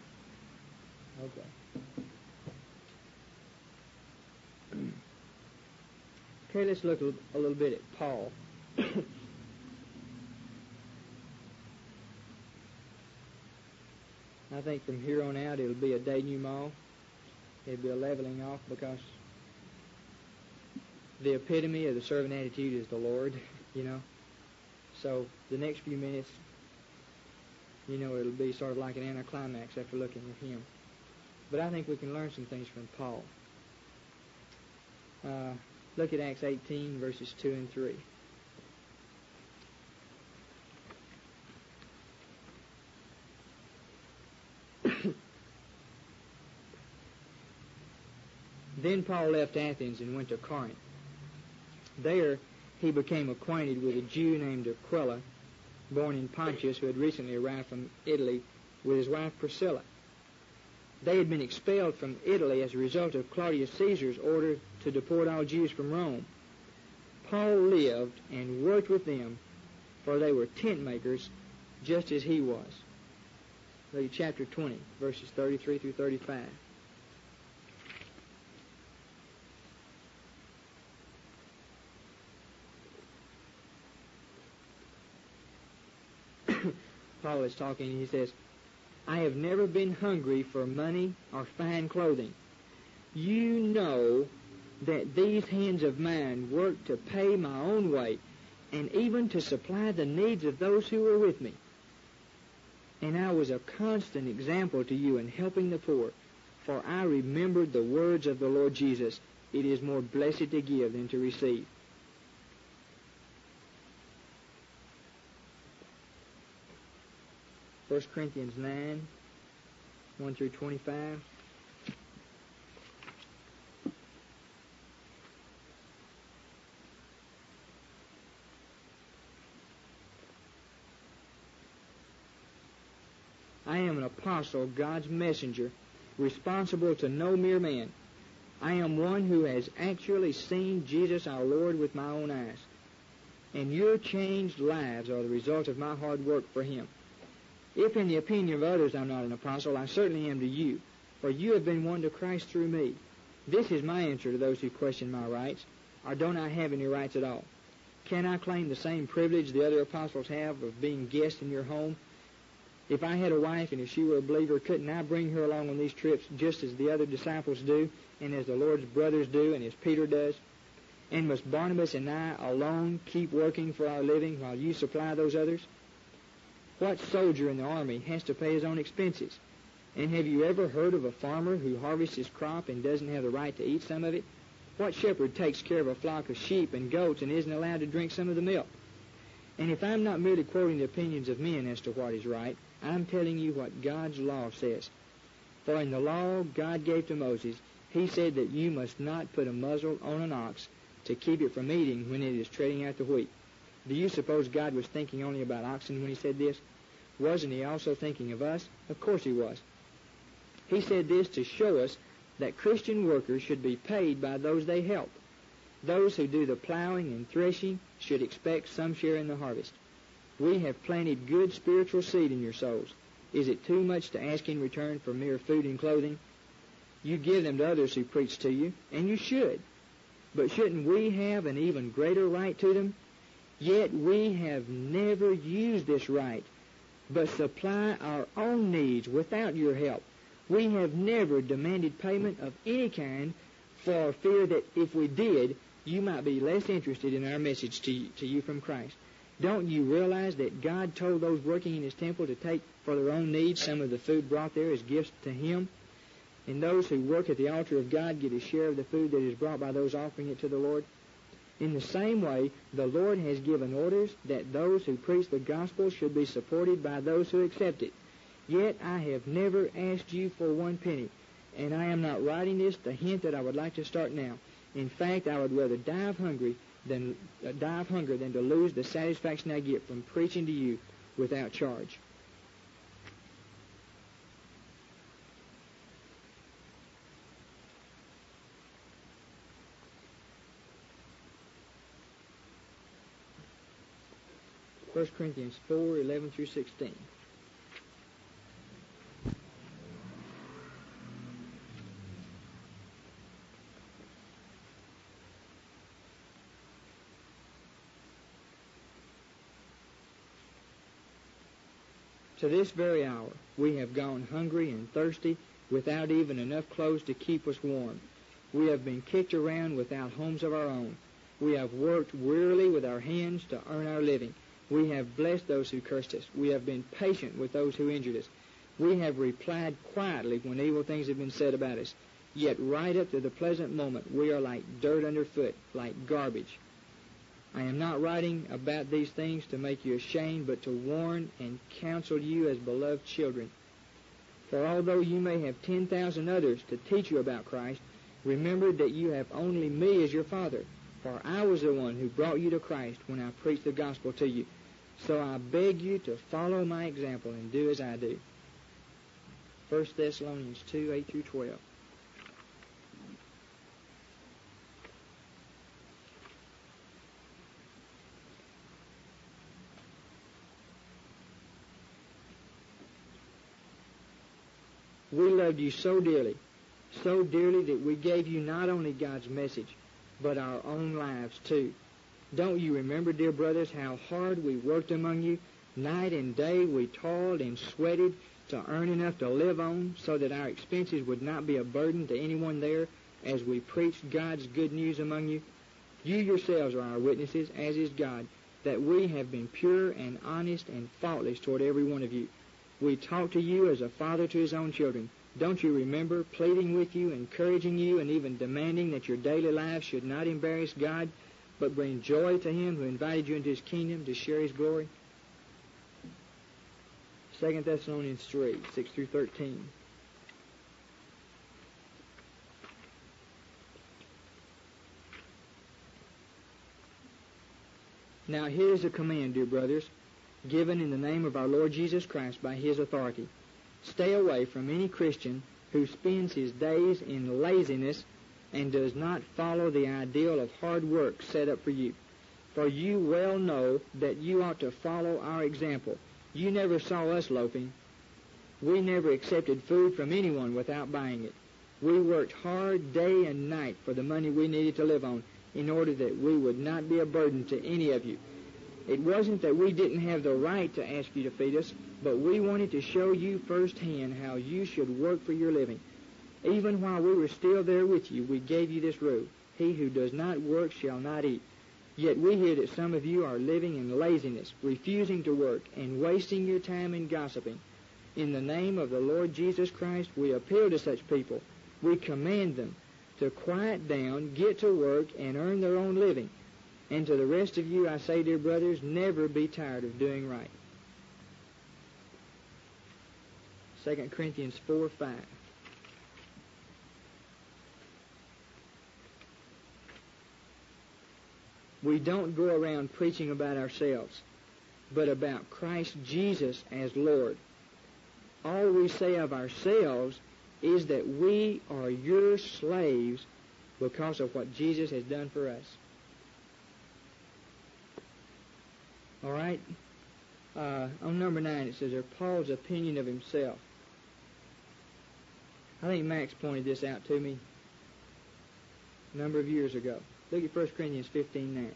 Okay. Okay, let's look a little bit at Paul. I think from here on out it'll be a denouement. It'll be a leveling off, because the epitome of the servant attitude is the Lord, you know. So the next few minutes, you know, it'll be sort of like an anticlimax after looking at him. But I think we can learn some things from Paul. Look at Acts 18, verses 2 and 3. Then Paul left Athens and went to Corinth. There he became acquainted with a Jew named Aquila, born in Pontus, who had recently arrived from Italy with his wife Priscilla. They had been expelled from Italy as a result of Claudius Caesar's order to deport all Jews from Rome. Paul lived and worked with them, for they were tent makers just as he was. Look at chapter 20, verses 33 through 35. Paul is talking, and he says, I have never been hungry for money or fine clothing. You know that these hands of mine work to pay my own way, and even to supply the needs of those who were with me. And I was a constant example to you in helping the poor, for I remembered the words of the Lord Jesus, it is more blessed to give than to receive. First Corinthians 9, 1 through 25. I am an apostle, God's messenger, responsible to no mere man, I am one who has actually seen Jesus our Lord with my own eyes. And your changed lives are the result of my hard work for Him. If in the opinion of others I'm not an apostle, I certainly am to you, for you have been won to Christ through me. This is my answer to those who question my rights, or don't I have any rights at all? Can I claim the same privilege the other apostles have of being guests in your home? If I had a wife and if she were a believer, couldn't I bring her along on these trips just as the other disciples do, and as the Lord's brothers do, and as Peter does? And must Barnabas and I alone keep working for our living while you supply those others? What soldier in the army has to pay his own expenses? And have you ever heard of a farmer who harvests his crop and doesn't have the right to eat some of it? What shepherd takes care of a flock of sheep and goats and isn't allowed to drink some of the milk? And if I'm not merely quoting the opinions of men as to what is right, I'm telling you what God's law says. For in the law God gave to Moses, He said that you must not put a muzzle on an ox to keep it from eating when it is treading out the wheat. Do you suppose God was thinking only about oxen when He said this? Wasn't He also thinking of us? Of course He was. He said this to show us that Christian workers should be paid by those they help. Those who do the plowing and threshing should expect some share in the harvest. We have planted good spiritual seed in your souls. Is it too much to ask in return for mere food and clothing? You give them to others who preach to you, and you should. But shouldn't we have an even greater right to them? Yet we have never used this right, but supply our own needs without your help. We have never demanded payment of any kind for fear that if we did, you might be less interested in our message to you from Christ. Don't you realize that God told those working in His temple to take for their own needs some of the food brought there as gifts to Him? And those who work at the altar of God get a share of the food that is brought by those offering it to the Lord? In the same way, the Lord has given orders that those who preach the gospel should be supported by those who accept it. Yet I have never asked you for one penny, and I am not writing this to hint that I would like to start now. In fact, I would rather die of hunger than to lose the satisfaction I get from preaching to you without charge. First Corinthians 4:11 through 16. To this very hour we have gone hungry and thirsty, without even enough clothes to keep us warm. We have been kicked around without homes of our own. We have worked wearily with our hands to earn our living. We have blessed those who cursed us. We have been patient with those who injured us. We have replied quietly when evil things have been said about us. Yet right up to the present moment we are like dirt underfoot, like garbage. I am not writing about these things to make you ashamed, but to warn and counsel you as beloved children. For although you may have 10,000 others to teach you about Christ, remember that you have only me as your father, for I was the one who brought you to Christ when I preached the gospel to you. So I beg you to follow my example and do as I do. 1 Thessalonians 2:8 through 12. We loved you so dearly that we gave you not only God's message, but our own lives too. Don't you remember, dear brothers, how hard we worked among you? Night and day we toiled and sweated to earn enough to live on so that our expenses would not be a burden to anyone there as we preached God's good news among you. You yourselves are our witnesses, as is God, that we have been pure and honest and faultless toward every one of you. We talk to you as a father to his own children. Don't you remember pleading with you, encouraging you, and even demanding that your daily lives should not embarrass God, but bring joy to Him who invited you into His kingdom to share His glory? 2 Thessalonians 3:6 through 13. Now here is a command, dear brothers, given in the name of our Lord Jesus Christ by His authority. Stay away from any Christian who spends his days in laziness and does not follow the ideal of hard work set up for you. For you well know that you ought to follow our example. You never saw us loafing. We never accepted food from anyone without buying it. We worked hard day and night for the money we needed to live on in order that we would not be a burden to any of you. It wasn't that we didn't have the right to ask you to feed us, but we wanted to show you firsthand how you should work for your living. Even while we were still there with you, we gave you this rule: he who does not work shall not eat. Yet we hear that some of you are living in laziness, refusing to work, and wasting your time in gossiping. In the name of the Lord Jesus Christ, we appeal to such people. We command them to quiet down, get to work, and earn their own living. And to the rest of you I say, dear brothers, never be tired of doing right. 2 Corinthians 4:5. We don't go around preaching about ourselves, but about Christ Jesus as Lord. All we say of ourselves is that we are your slaves because of what Jesus has done for us. All right? On number 9, it says there, Paul's opinion of himself. I think Max pointed this out to me a number of years ago. Look at 1 Corinthians 15:9.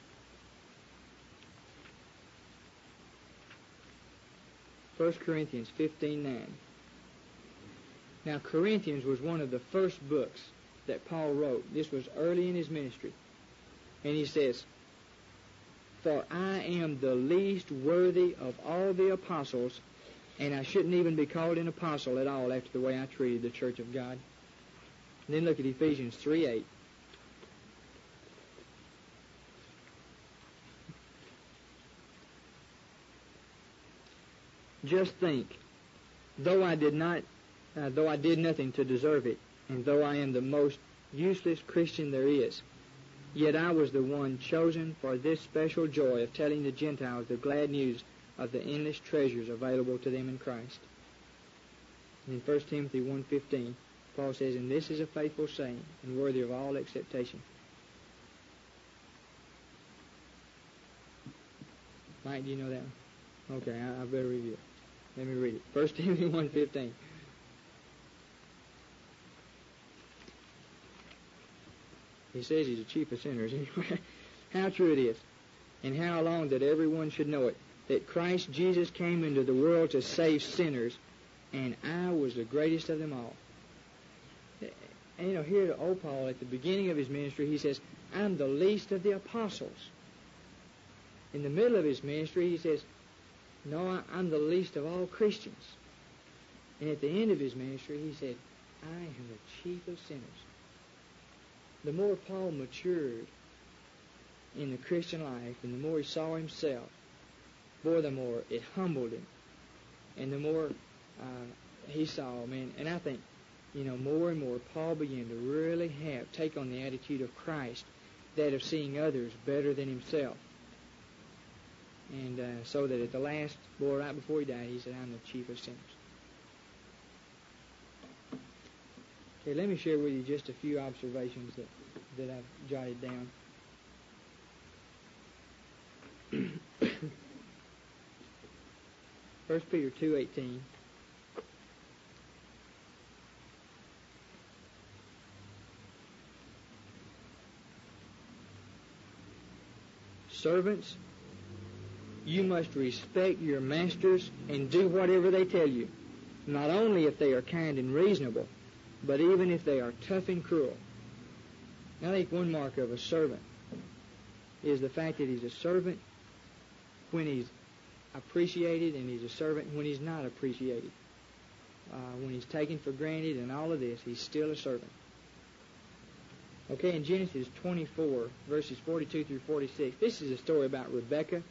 First Corinthians 15:9. Now, Corinthians was one of the first books that Paul wrote. This was early in his ministry. And he says, for I am the least worthy of all the apostles, and I shouldn't even be called an apostle at all after the way I treated the church of God. And then look at Ephesians 3:8. Just think, though I did nothing to deserve it, and though I am the most useless Christian there is, yet I was the one chosen for this special joy of telling the Gentiles the glad news of the endless treasures available to them in Christ. And in 1 Timothy 1:15, Paul says, and this is a faithful saying and worthy of all acceptation. Mike, do you know that one? Okay, I better review it. Let me read it. 1 Timothy 1:15. He says he's the chief of sinners anyway. How true it is, and how long that everyone should know it, that Christ Jesus came into the world to save sinners, and I was the greatest of them all. And here to old Paul, at the beginning of his ministry, he says, I'm the least of the apostles. In the middle of his ministry, he says, no, I'm the least of all Christians. And at the end of his ministry, he said, I am the chief of sinners. The more Paul matured in the Christian life, and the more he saw himself, boy, the more it humbled him. And the more he saw, man, and I think, more and more Paul began to really take on the attitude of Christ, that of seeing others better than himself. And so that at the last, right before he died, he said, I'm the chief of sinners. Okay, let me share with you just a few observations that I've jotted down. 1 Peter 2:18. Servants, you must respect your masters and do whatever they tell you, not only if they are kind and reasonable, but even if they are tough and cruel. I think one mark of a servant is the fact that he's a servant when he's appreciated, and he's a servant when he's not appreciated. When he's taken for granted and all of this, he's still a servant. Okay, in Genesis 24, verses 42 through 46, this is a story about Rebekah.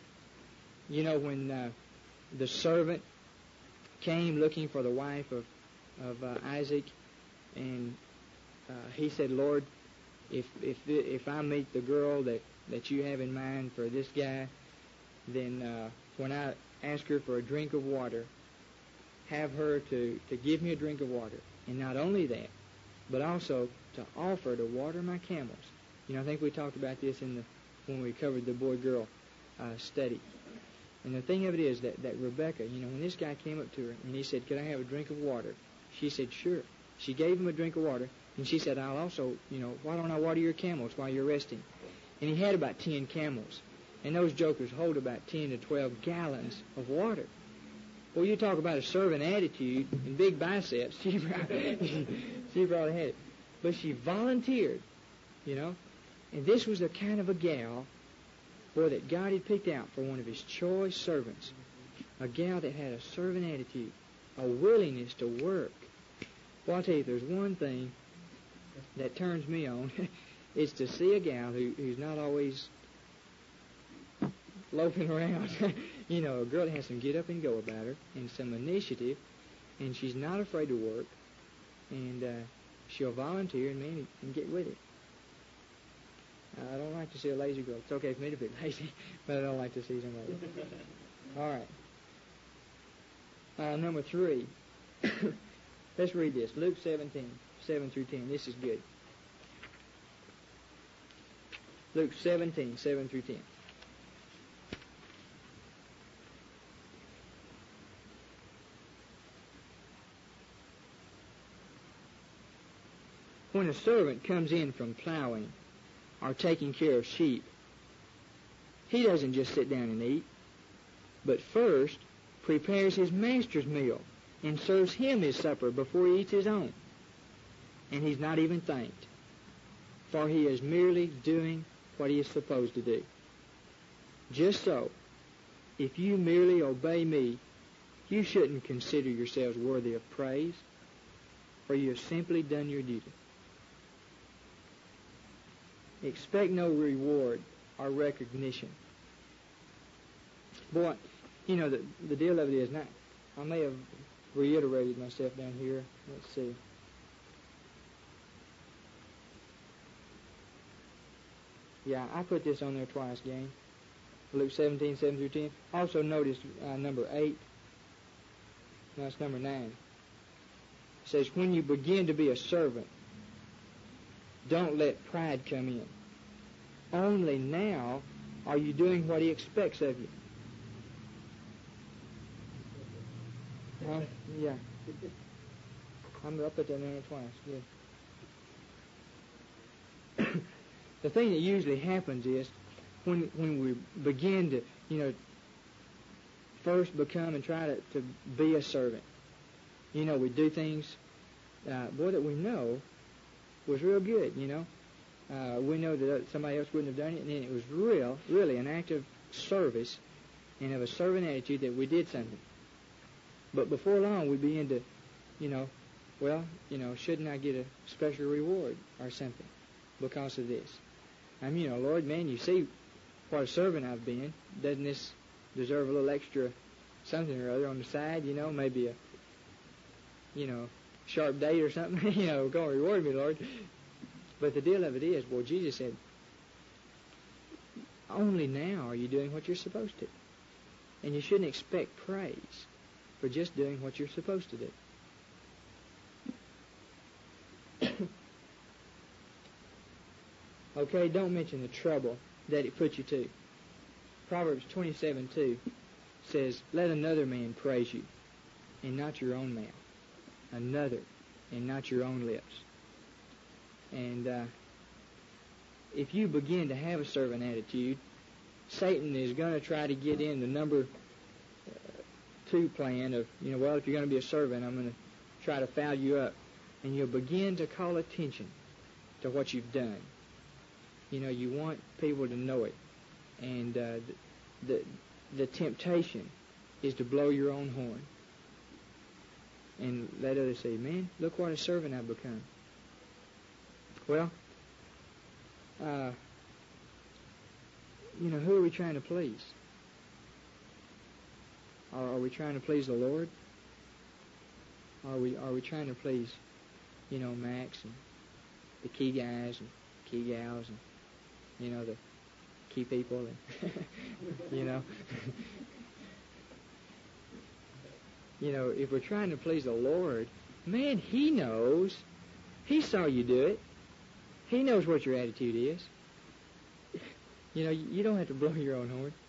When the servant came looking for the wife of Isaac, and he said, Lord, if I meet the girl that you have in mind for this guy, then when I ask her for a drink of water, have her to give me a drink of water. And not only that, but also to offer to water my camels. You know, I think we talked about this when we covered the boy-girl study. And the thing of it is that Rebecca, you know, when this guy came up to her and he said, "Could I have a drink of water?" She said, "Sure." She gave him a drink of water, and she said, "I'll also, you know, why don't I water your camels while you're resting?" And he had about 10 camels. And those jokers hold about 10 to 12 gallons of water. Well, you talk about a servant attitude and big biceps. She probably had it. But she volunteered, you know. And this was the kind of a gal, boy, that God had picked out for one of his choice servants. A gal that had a servant attitude, a willingness to work. Well, I'll tell you, if there's one thing that turns me on, it's to see a gal who's not always loafing around. You know, a girl that has some get up and go about her and some initiative, and she's not afraid to work, and she'll volunteer and get with it. I don't like to see a lazy girl. It's okay for me to be lazy, but I don't like to see somebody. All right. Number 3. Let's read this. Luke 17, 7 through 10. This is good. Luke 17, 7 through 10. When a servant comes in from plowing or taking care of sheep, he doesn't just sit down and eat, but first prepares his master's meal and serves him his supper before he eats his own. And he's not even thanked, for he is merely doing what he is supposed to do. Just so, if you merely obey me, you shouldn't consider yourselves worthy of praise, for you have simply done your duty. Expect no reward or recognition. Boy, you know, the deal of it is, now, I may have reiterated myself down here. Let's see. Yeah, I put this on there twice, gang. Luke 17, 7 through 10. Also notice number 8. No, it's number 9. It says, when you begin to be a servant, don't let pride come in. Only now are you doing what he expects of you. Yeah. I'm up at that number twice. Good. The thing that usually happens is when we begin to, you know, first become and try to be a servant. You know, we do things, boy, that we know was real good, you know. We know that somebody else wouldn't have done it, and then it was really an act of service and of a servant attitude that we did something. But before long, we begin to, you know, well, you know, shouldn't I get a special reward or something because of this? I mean, you know, Lord, man, you see what a servant I've been. Doesn't this deserve a little extra something or other on the side, you know, maybe a, you know, sharp date or something, you know, go and reward me, Lord. But the deal of it is, well, Jesus said, only now are you doing what you're supposed to. And you shouldn't expect praise for just doing what you're supposed to do. Okay, don't mention the trouble that it puts you to. Proverbs 27:2 says, let another man praise you, and not your own mouth. Another, and not your own lips. And if you begin to have a servant attitude, Satan is going to try to get in the number 2 plan of, you know, well, if you're going to be a servant, I'm going to try to foul you up. And you'll begin to call attention to what you've done. You know, you want people to know it. And the temptation is to blow your own horn and let others say, man, look what a servant I've become. Well, you know, who are we trying to please? Are we trying to please the Lord? Are we trying to please, you know, Max and the key guys and key gals and, you know, the key people and, you know. You know, if we're trying to please the Lord, man, He knows. He saw you do it. He knows what your attitude is. You know, you don't have to blow your own horn.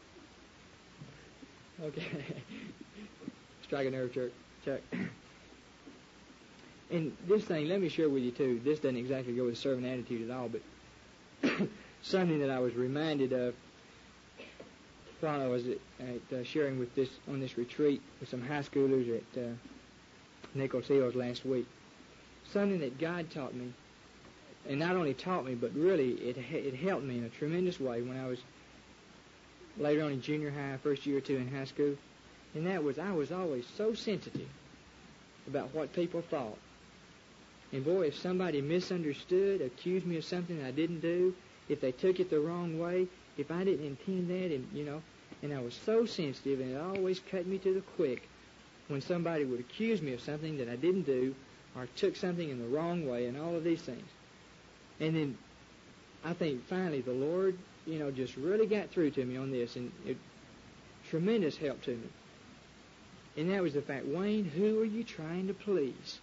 Okay. Strike a nerve, Chuck. And this thing, let me share with you, too. This doesn't exactly go with servant attitude at all, but something that I was reminded of while I was at sharing with on this retreat with some high schoolers at Nichols Hills last week. Something that God taught me, and not only taught me, but really it helped me in a tremendous way when I was later on in junior high, first year or two in high school. And that was, I was always so sensitive about what people thought. And boy, if somebody misunderstood, accused me of something I didn't do, if they took it the wrong way, if I didn't intend that, and and I was so sensitive, and it always cut me to the quick when somebody would accuse me of something that I didn't do, or took something in the wrong way, and all of these things. And then I think finally the Lord, just really got through to me on this, and it tremendous help to me. And that was the fact, Wayne, who are you trying to please?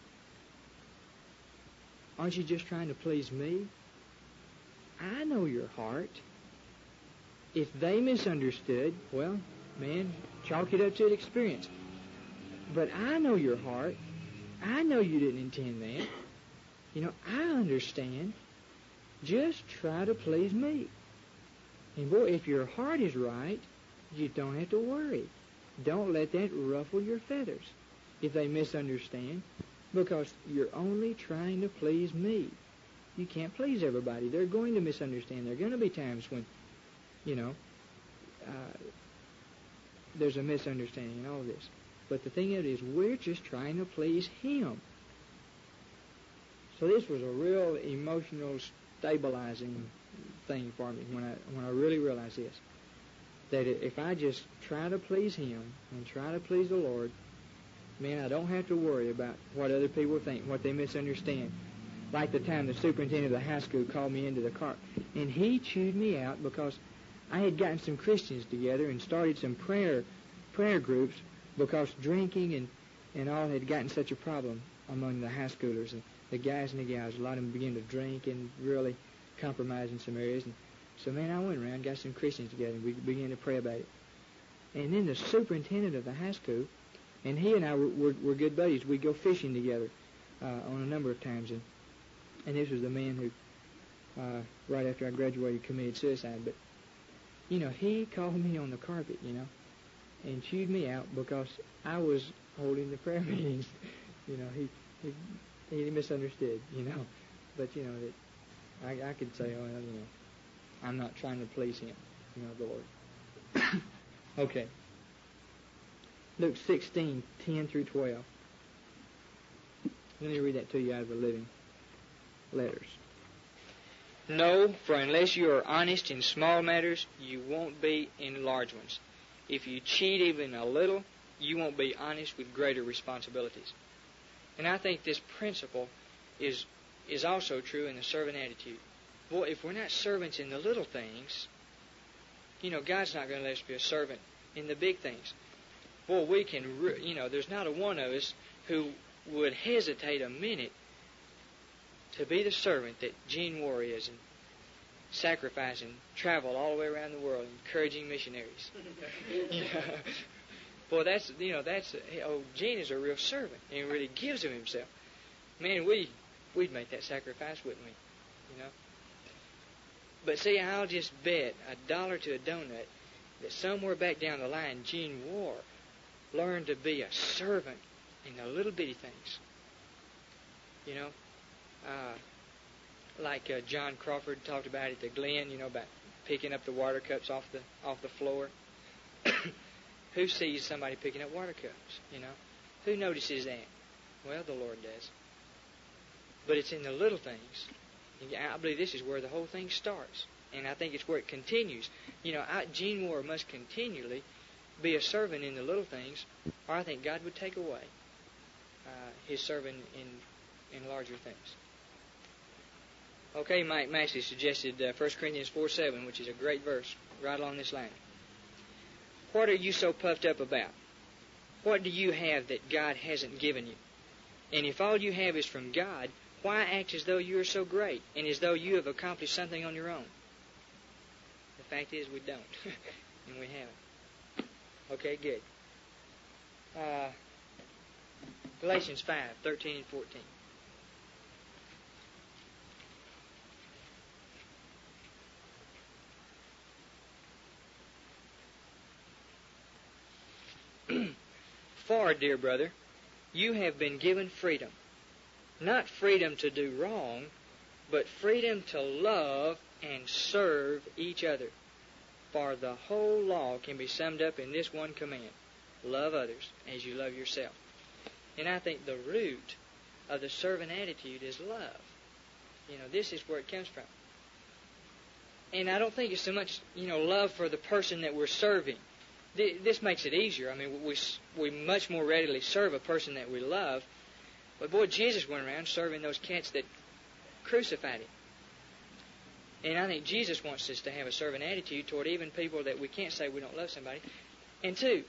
Aren't you just trying to please me? I know your heart. If they misunderstood, well, man, chalk it up to an experience. But I know your heart. I know you didn't intend that. I understand. Just try to please me. And boy, if your heart is right, you don't have to worry. Don't let that ruffle your feathers if they misunderstand, because you're only trying to please me. You can't please everybody. They're going to misunderstand. There are going to be times when, there's a misunderstanding and all this. But the thing of it is, we're just trying to please Him. So this was a real emotional, stabilizing thing for me when I really realized this. That if I just try to please Him and try to please the Lord, man, I don't have to worry about what other people think, what they misunderstand. Like the time the superintendent of the high school called me into the car, and he chewed me out because I had gotten some Christians together and started some prayer groups because drinking and all had gotten such a problem among the high schoolers. And the guys and the gals, a lot of them began to drink and really compromise in some areas. And so, man, I went around, got some Christians together, and we began to pray about it. And then the superintendent of the high school, and he and I were good buddies. We'd go fishing together on a number of times. And this was the man who, right after I graduated, committed suicide. But, he called me on the carpet, and chewed me out because I was holding the prayer meetings. He misunderstood, But, that I could say, I'm not trying to please Him, the Lord. Okay. Luke 16:10 through 12. Let me read that to you out of the Living Letters. No, for unless you are honest in small matters, you won't be in large ones. If you cheat even a little, you won't be honest with greater responsibilities. And I think this principle is also true in the servant attitude. Boy, if we're not servants in the little things, God's not going to let us be a servant in the big things. Boy, we can, there's not a one of us who would hesitate a minute to be the servant that Gene War is, and sacrifice and travel all the way around the world, encouraging missionaries. Boy, Gene is a real servant, and he really gives of himself. Man, we'd make that sacrifice, wouldn't we? But see, I'll just bet $1 to a donut that somewhere back down the line, Gene War learned to be a servant in the little bitty things. Like John Crawford talked about at the Glen, about picking up the water cups off the floor. Who sees somebody picking up water cups? Who notices that? Well, the Lord does. But it's in the little things. I believe this is where the whole thing starts, and I think it's where it continues. Gene Moore must continually be a servant in the little things, or I think God would take away His servant in larger things. Okay, Mike Massey suggested 1 Corinthians 4:7, which is a great verse right along this line. What are you so puffed up about? What do you have that God hasn't given you? And if all you have is from God, Why act as though you are so great and as though you have accomplished something on your own? The fact is we don't. And we haven't. Okay, good. Galatians 5:13 and 14. For, dear brother, you have been given freedom. Not freedom to do wrong, but freedom to love and serve each other. For the whole law can be summed up in this one command: love others as you love yourself. And I think the root of the servant attitude is love. This is where it comes from. And I don't think it's so much, love for the person that we're serving. This makes it easier. I mean, we much more readily serve a person that we love. But boy, Jesus went around serving those cats that crucified him. And I think Jesus wants us to have a servant attitude toward even people that we can't say we don't love somebody. And two,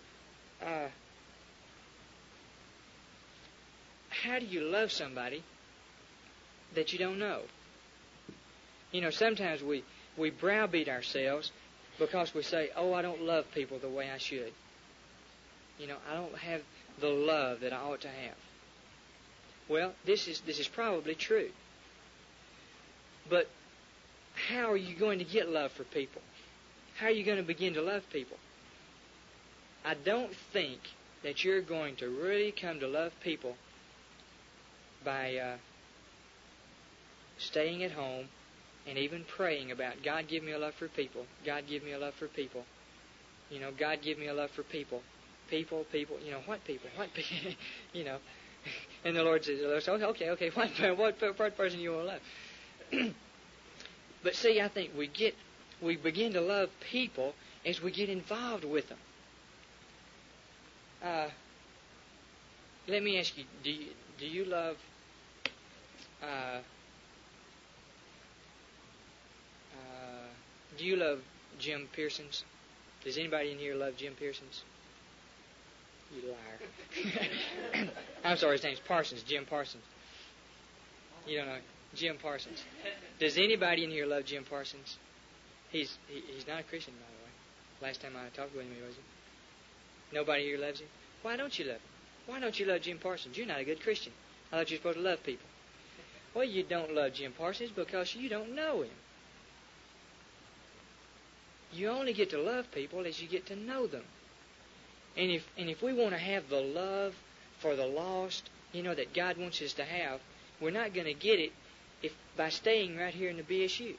how do you love somebody that you don't know? Sometimes we browbeat ourselves because we say, oh, I don't love people the way I should. I don't have the love that I ought to have. Well, this is probably true. But how are you going to get love for people? How are you going to begin to love people? I don't think that you're going to really come to love people by staying at home and even praying about, God, give me a love for people. God, give me a love for people. God, give me a love for people. People. What people? What people? And the Lord says, okay, what person you want to love? But see, I think we begin to love people as we get involved with them. Let me ask you, do you love Jim Pearsons? Does anybody in here love Jim Pearsons? You liar. I'm sorry, his name's Parsons, Jim Parsons. You don't know Jim Parsons. Does anybody in here love Jim Parsons? He's not a Christian, by the way. Last time I talked with him, he wasn't. Nobody here loves him? Why don't you love him? Why don't you love Jim Parsons? You're not a good Christian. I thought you were supposed to love people. Well, you don't love Jim Parsons because you don't know him. You only get to love people as you get to know them. And if we want to have the love for the lost, that God wants us to have, we're not going to get it by staying right here in the BSU.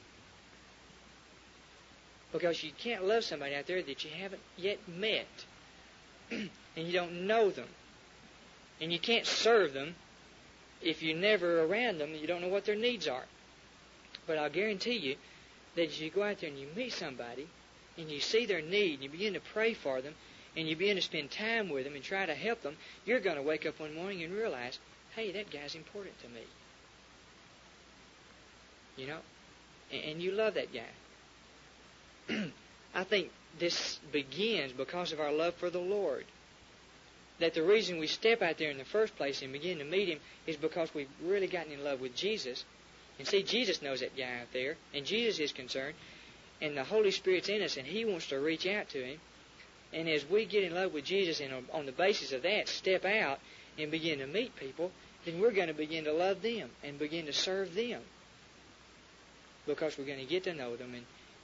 Because you can't love somebody out there that you haven't yet met. And you don't know them. And you can't serve them if you're never around them. You don't know what their needs are. But I'll guarantee you that as you go out there and you meet somebody and you see their need and you begin to pray for them and you begin to spend time with them and try to help them, you're going to wake up one morning and realize, hey, that guy's important to me. And you love that guy. I think this begins because of our love for the Lord. That the reason we step out there in the first place and begin to meet him is because we've really gotten in love with Jesus. And see, Jesus knows that guy out there, and Jesus is concerned, and the Holy Spirit's in us, and he wants to reach out to him. And as we get in love with Jesus and on the basis of that step out and begin to meet people, then we're going to begin to love them and begin to serve them. Because we're going to get to know them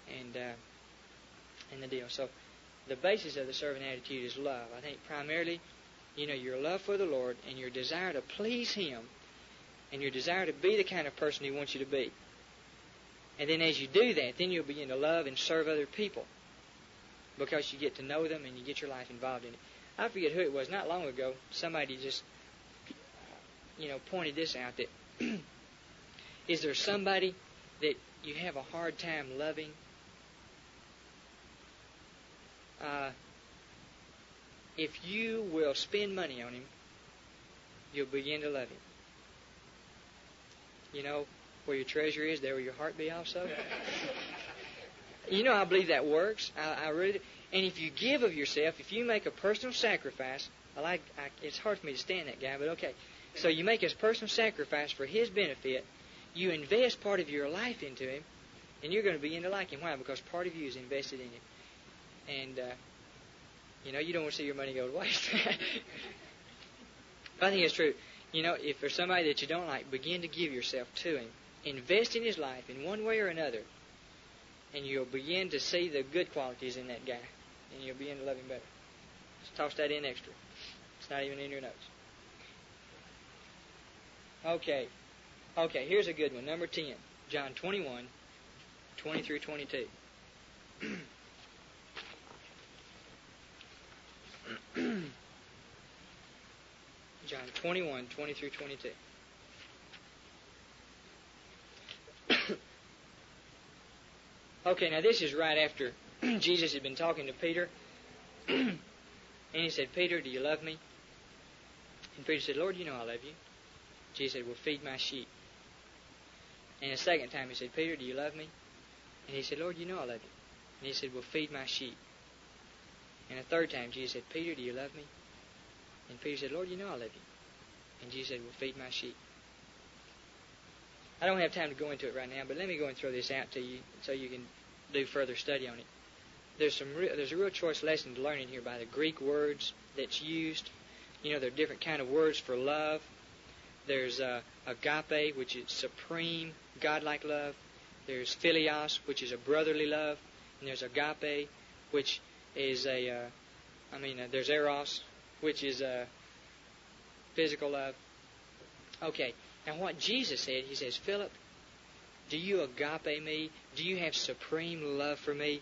and the deal. So the basis of the servant attitude is love. I think primarily, your love for the Lord and your desire to please him and your desire to be the kind of person he wants you to be. And then as you do that, then you'll begin to love and serve other people because you get to know them and you get your life involved in it. I forget who it was, not long ago, somebody just, pointed this out, that is there somebody that you have a hard time loving? If you will spend money on him, you'll begin to love him. Where your treasure is, there will your heart be also. I believe that works. I really do. And if you give of yourself, if you make a personal sacrifice, it's hard for me to stand that guy, but okay. So you make a personal sacrifice for His benefit. You invest part of your life into Him, and you're going to begin to like Him. Why? Because part of you is invested in Him. And, you don't want to see your money go to waste. I think it's true. If there's somebody that you don't like, begin to give yourself to Him. Invest in his life in one way or another, and you'll begin to see the good qualities in that guy, and you'll begin to love him better. Just toss that in extra. It's not even in your notes. Okay, here's a good one. Number 10, John 21, 20 through 22. John 21, 20 through 22. Okay, now this is right after Jesus had been talking to Peter. And He said, Peter, do you love me? And Peter said, Lord, you know I love you. Jesus said, well, feed my sheep. And the second time He said, Peter, do you love me? And he said, Lord, you know I love you. And He said, well, feed my sheep. And the third time Jesus said, Peter, do you love me? And Peter said, Lord, you know I love you. And Jesus said, well, feed my sheep. I don't have time to go into it right now, but let me go and throw this out to you so you can do further study on it. There's a real choice lesson to learn in here by the Greek words that's used. There are different kind of words for love. There's agape, which is supreme, godlike love. There's philios, which is a brotherly love. And there's agape, which is there's eros, which is a physical love. Okay, now what Jesus said, He says, Philip, do you agape me? Do you have supreme love for me?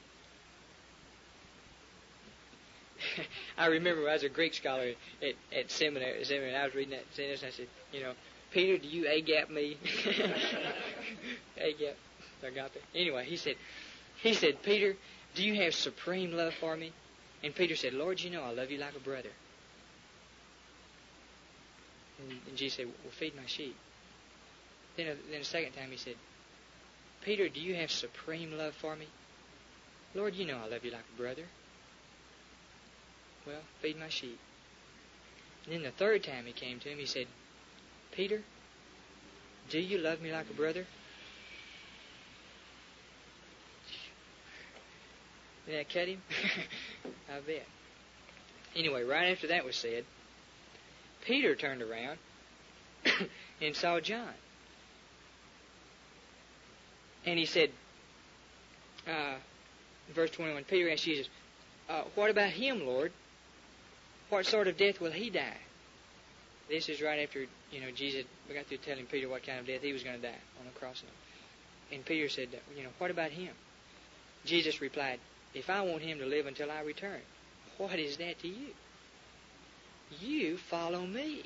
I remember I was a Greek scholar at seminary, and I was reading that sentence, and I said, Peter, do you agape me? Agape, agape. Anyway, he said, Peter, do you have supreme love for me? And Peter said, Lord, you know I love you like a brother. And Jesus said, well, feed my sheep. Then a second time He said, Peter, do you have supreme love for me? Lord, you know I love you like a brother. Well, feed my sheep. And then the third time He came to him, He said, Peter, do you love me like a brother? Did that cut him? I bet. Anyway, right after that was said, Peter turned around and saw John. And he said, verse 21, Peter asked Jesus, what about him, Lord? What sort of death will he die? This is right after, Jesus got through telling Peter what kind of death he was going to die on the cross. And Peter said, what about him? Jesus replied, if I want him to live until I return, what is that to you? You follow me.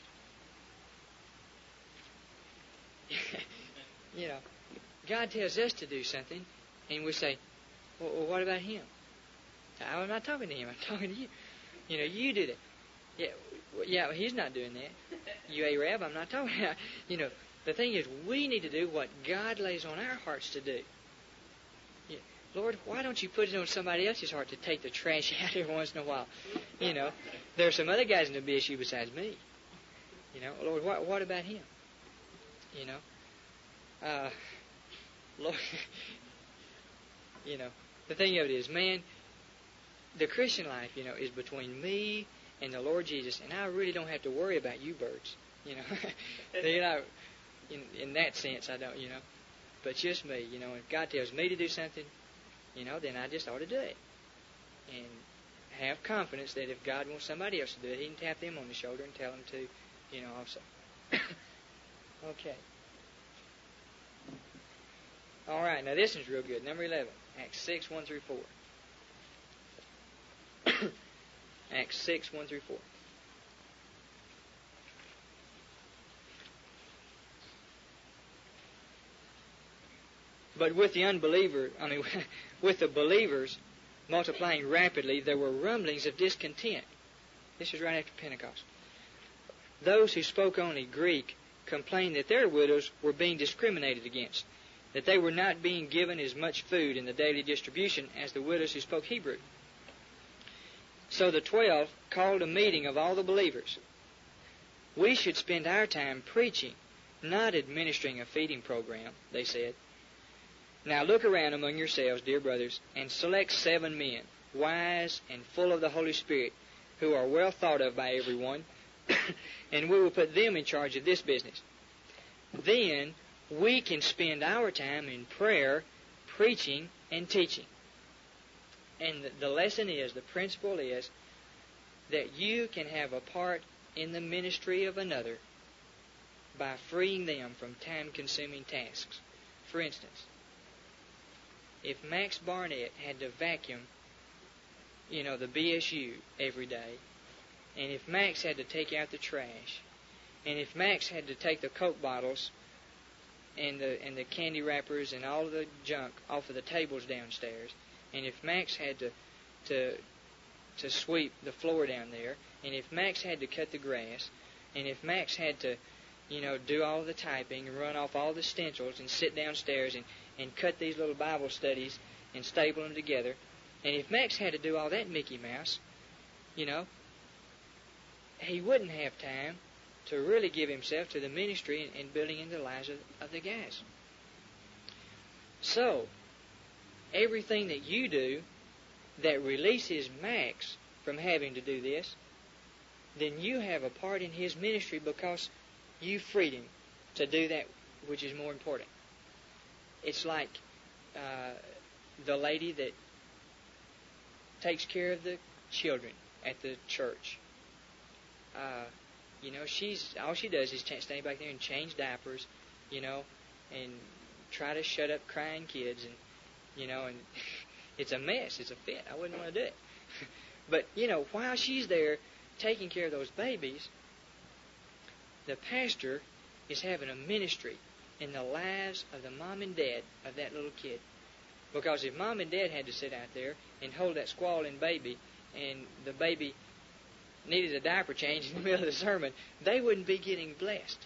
God tells us to do something, and we say, well, what about him? I'm not talking to him, I'm talking to you. You do that. Yeah, he's not doing that. You Arab, I'm not talking about. The thing is, we need to do what God lays on our hearts to do. Lord, why don't you put it on somebody else's heart to take the trash out every once in a while? There are some other guys in the BSU besides me. Lord, what about him? Lord, the thing of it is, man, the Christian life, is between me and the Lord Jesus, and I really don't have to worry about you birds. In that sense, I don't, but just me, if God tells me to do something, then I just ought to do it. And have confidence that if God wants somebody else to do it, He can tap them on the shoulder and tell them to, also. Okay. All right, now this is real good. Number 11, Acts 6, 1 through 4. Acts 6, 1 through 4. But with the with the believers multiplying rapidly, there were rumblings of discontent. This is right after Pentecost. Those who spoke only Greek complained that their widows were being discriminated against, that they were not being given as much food in the daily distribution as the widows who spoke Hebrew. So the 12 called a meeting of all the believers. We should spend our time preaching, not administering a feeding program, they said. Now look around among yourselves, dear brothers, and select 7 men, wise and full of the Holy Spirit, who are well thought of by everyone, and we will put them in charge of this business. Then we can spend our time in prayer, preaching, and teaching. And the lesson is, the principle is, that you can have a part in the ministry of another by freeing them from time-consuming tasks. For instance, if Max Barnett had to vacuum, the BSU every day, and if Max had to take out the trash, and if Max had to take the Coke bottles and the candy wrappers and all of the junk off of the tables downstairs, and if Max had to sweep the floor down there, and if Max had to cut the grass, and if Max had to, do all the typing and run off all the stencils and sit downstairs and cut these little Bible studies and staple them together, and if Max had to do all that Mickey Mouse, he wouldn't have time to really give himself to the ministry and building into the lives of the guys. So, everything that you do that releases Max from having to do this, then you have a part in his ministry because you freed him to do that which is more important. It's like the lady that takes care of the children at the church. She's all she does is stand back there and change diapers, and try to shut up crying kids, and and it's a mess. It's a fit. I wouldn't want to do it. But while she's there taking care of those babies, the pastor is having a ministry in the lives of the mom and dad of that little kid. Because if mom and dad had to sit out there and hold that squalling baby, and the baby needed a diaper change in the middle of the sermon, they wouldn't be getting blessed,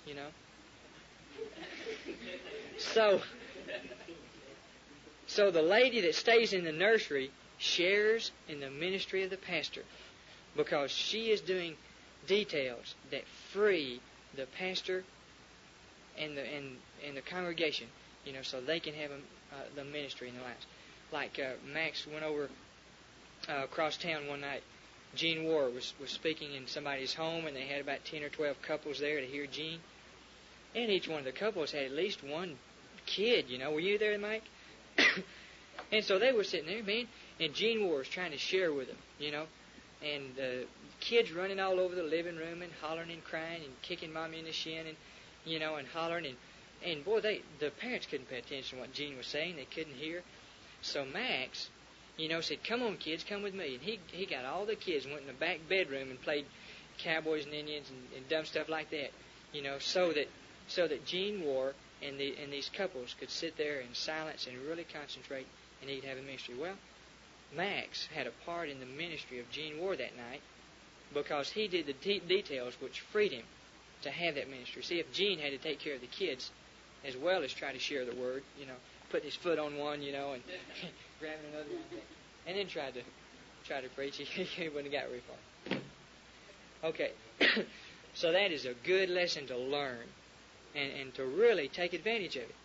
So the lady that stays in the nursery shares in the ministry of the pastor because she is doing details that free the pastor and the congregation, so they can have the ministry in their lives. Like Max went over across town one night. Gene Ward was speaking in somebody's home, and they had about 10 or 12 couples there to hear Gene. And each one of the couples had at least one kid, Were you there, Mike? And so they were sitting there, man, and Gene Ward was trying to share with them, and kids running all over the living room and hollering and crying and kicking Mommy in the shin and, and hollering. And boy, the parents couldn't pay attention to what Gene was saying. They couldn't hear. So Max, said, "Come on, kids, come with me." And he got all the kids and went in the back bedroom and played cowboys and Indians and dumb stuff like that, so that Gene Ward and these couples could sit there in silence and really concentrate, and he'd have a ministry. Well, Max had a part in the ministry of Gene Ward that night because he did the details which freed him to have that ministry. See, if Gene had to take care of the kids as well as try to share the word, putting his foot on one, and grabbing another one, and then try to preach, he wouldn't have got very far. Okay, so that is a good lesson to learn and to really take advantage of it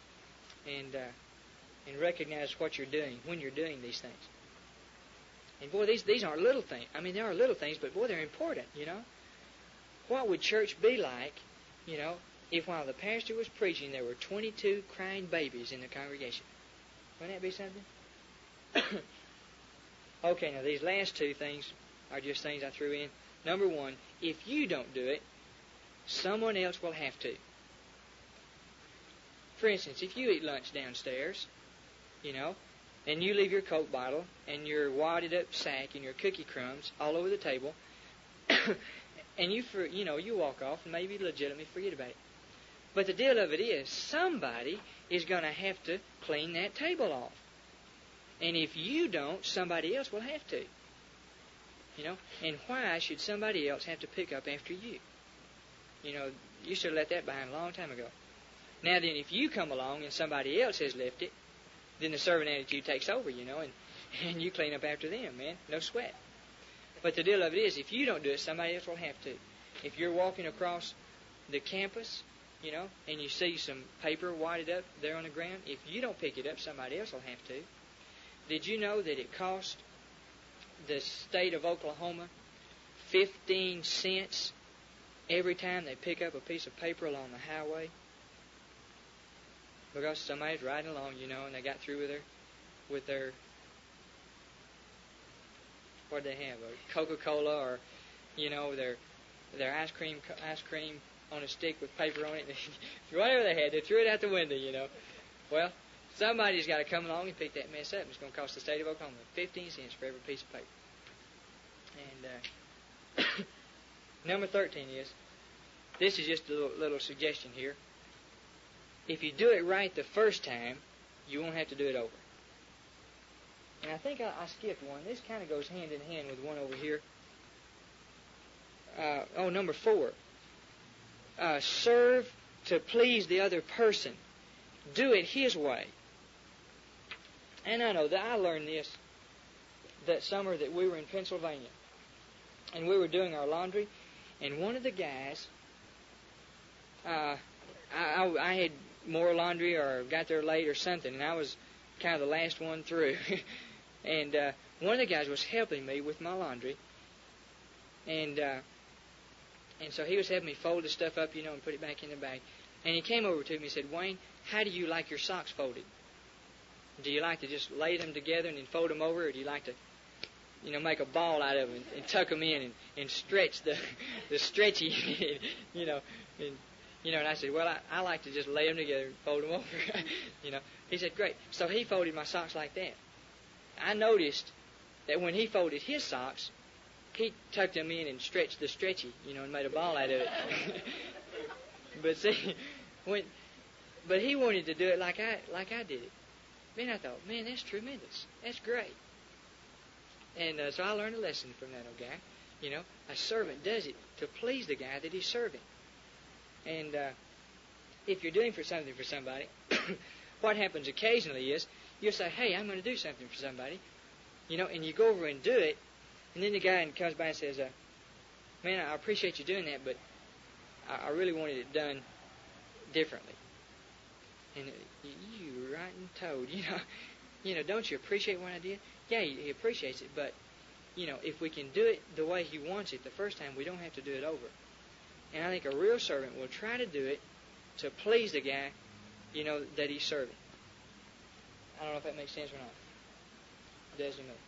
and recognize what you're doing when you're doing these things. And boy, these aren't little things. I mean, they are little things, but boy, they're important, What would church be like, if while the pastor was preaching, there were 22 crying babies in the congregation? Wouldn't that be something? Okay, now these last two things are just things I threw in. Number one, if you don't do it, someone else will have to. For instance, if you eat lunch downstairs, and you leave your Coke bottle and your wadded up sack and your cookie crumbs all over the table, and you walk off and maybe legitimately forget about it. But the deal of it is, somebody is going to have to clean that table off. And if you don't, somebody else will have to. And why should somebody else have to pick up after you? You should have let that behind a long time ago. Now then, if you come along and somebody else has left it, then the servant attitude takes over, and you clean up after them, man. No sweat. But the deal of it is, if you don't do it, somebody else will have to. If you're walking across the campus, and you see some paper wadded up there on the ground, if you don't pick it up, somebody else will have to. Did you know that it cost the state of Oklahoma 15 cents every time they pick up a piece of paper along the highway? Because somebody's riding along, and they got through with their what did they have? A Coca-Cola, or their ice cream on a stick with paper on it. Whatever they had, they threw it out the window. Well, somebody's got to come along and pick that mess up. It's going to cost the state of Oklahoma 15 cents for every piece of paper. And number 13 is, this is just a little suggestion here. If you do it right the first time, you won't have to do it over. And I think I skipped one. This kind of goes hand in hand with one over here. Number 4. Serve to please the other person. Do it his way. And I know that I learned this that summer that we were in Pennsylvania. And we were doing our laundry. And one of the guys, I had more laundry or got there late or something, and I was kind of the last one through. And one of the guys was helping me with my laundry. And so he was helping me fold the stuff up, and put it back in the bag. And he came over to me and said, "Wayne, how do you like your socks folded? Do you like to just lay them together and then fold them over, or do you like to, make a ball out of them and tuck them in and stretch the stretchy, And I said, well, I like to just lay them together and fold them over, He said, great. So he folded my socks like that. I noticed that when he folded his socks, he tucked them in and stretched the stretchy, and made a ball out of it. But see, but he wanted to do it like I did it. Man, I thought, man, that's tremendous. That's great. And so I learned a lesson from that old guy. A servant does it to please the guy that he's serving. And if you're doing something for somebody, what happens occasionally is you'll say, hey, I'm going to do something for somebody, and you go over and do it, and then the guy comes by and says, man, I appreciate you doing that, but I really wanted it done differently. And you rotten toad, don't you appreciate what I did? Yeah, he appreciates it, but, if we can do it the way he wants it the first time, we don't have to do it over. And I think a real servant will try to do it to please the guy, that he's serving. I don't know if that makes sense or not. It doesn't matter.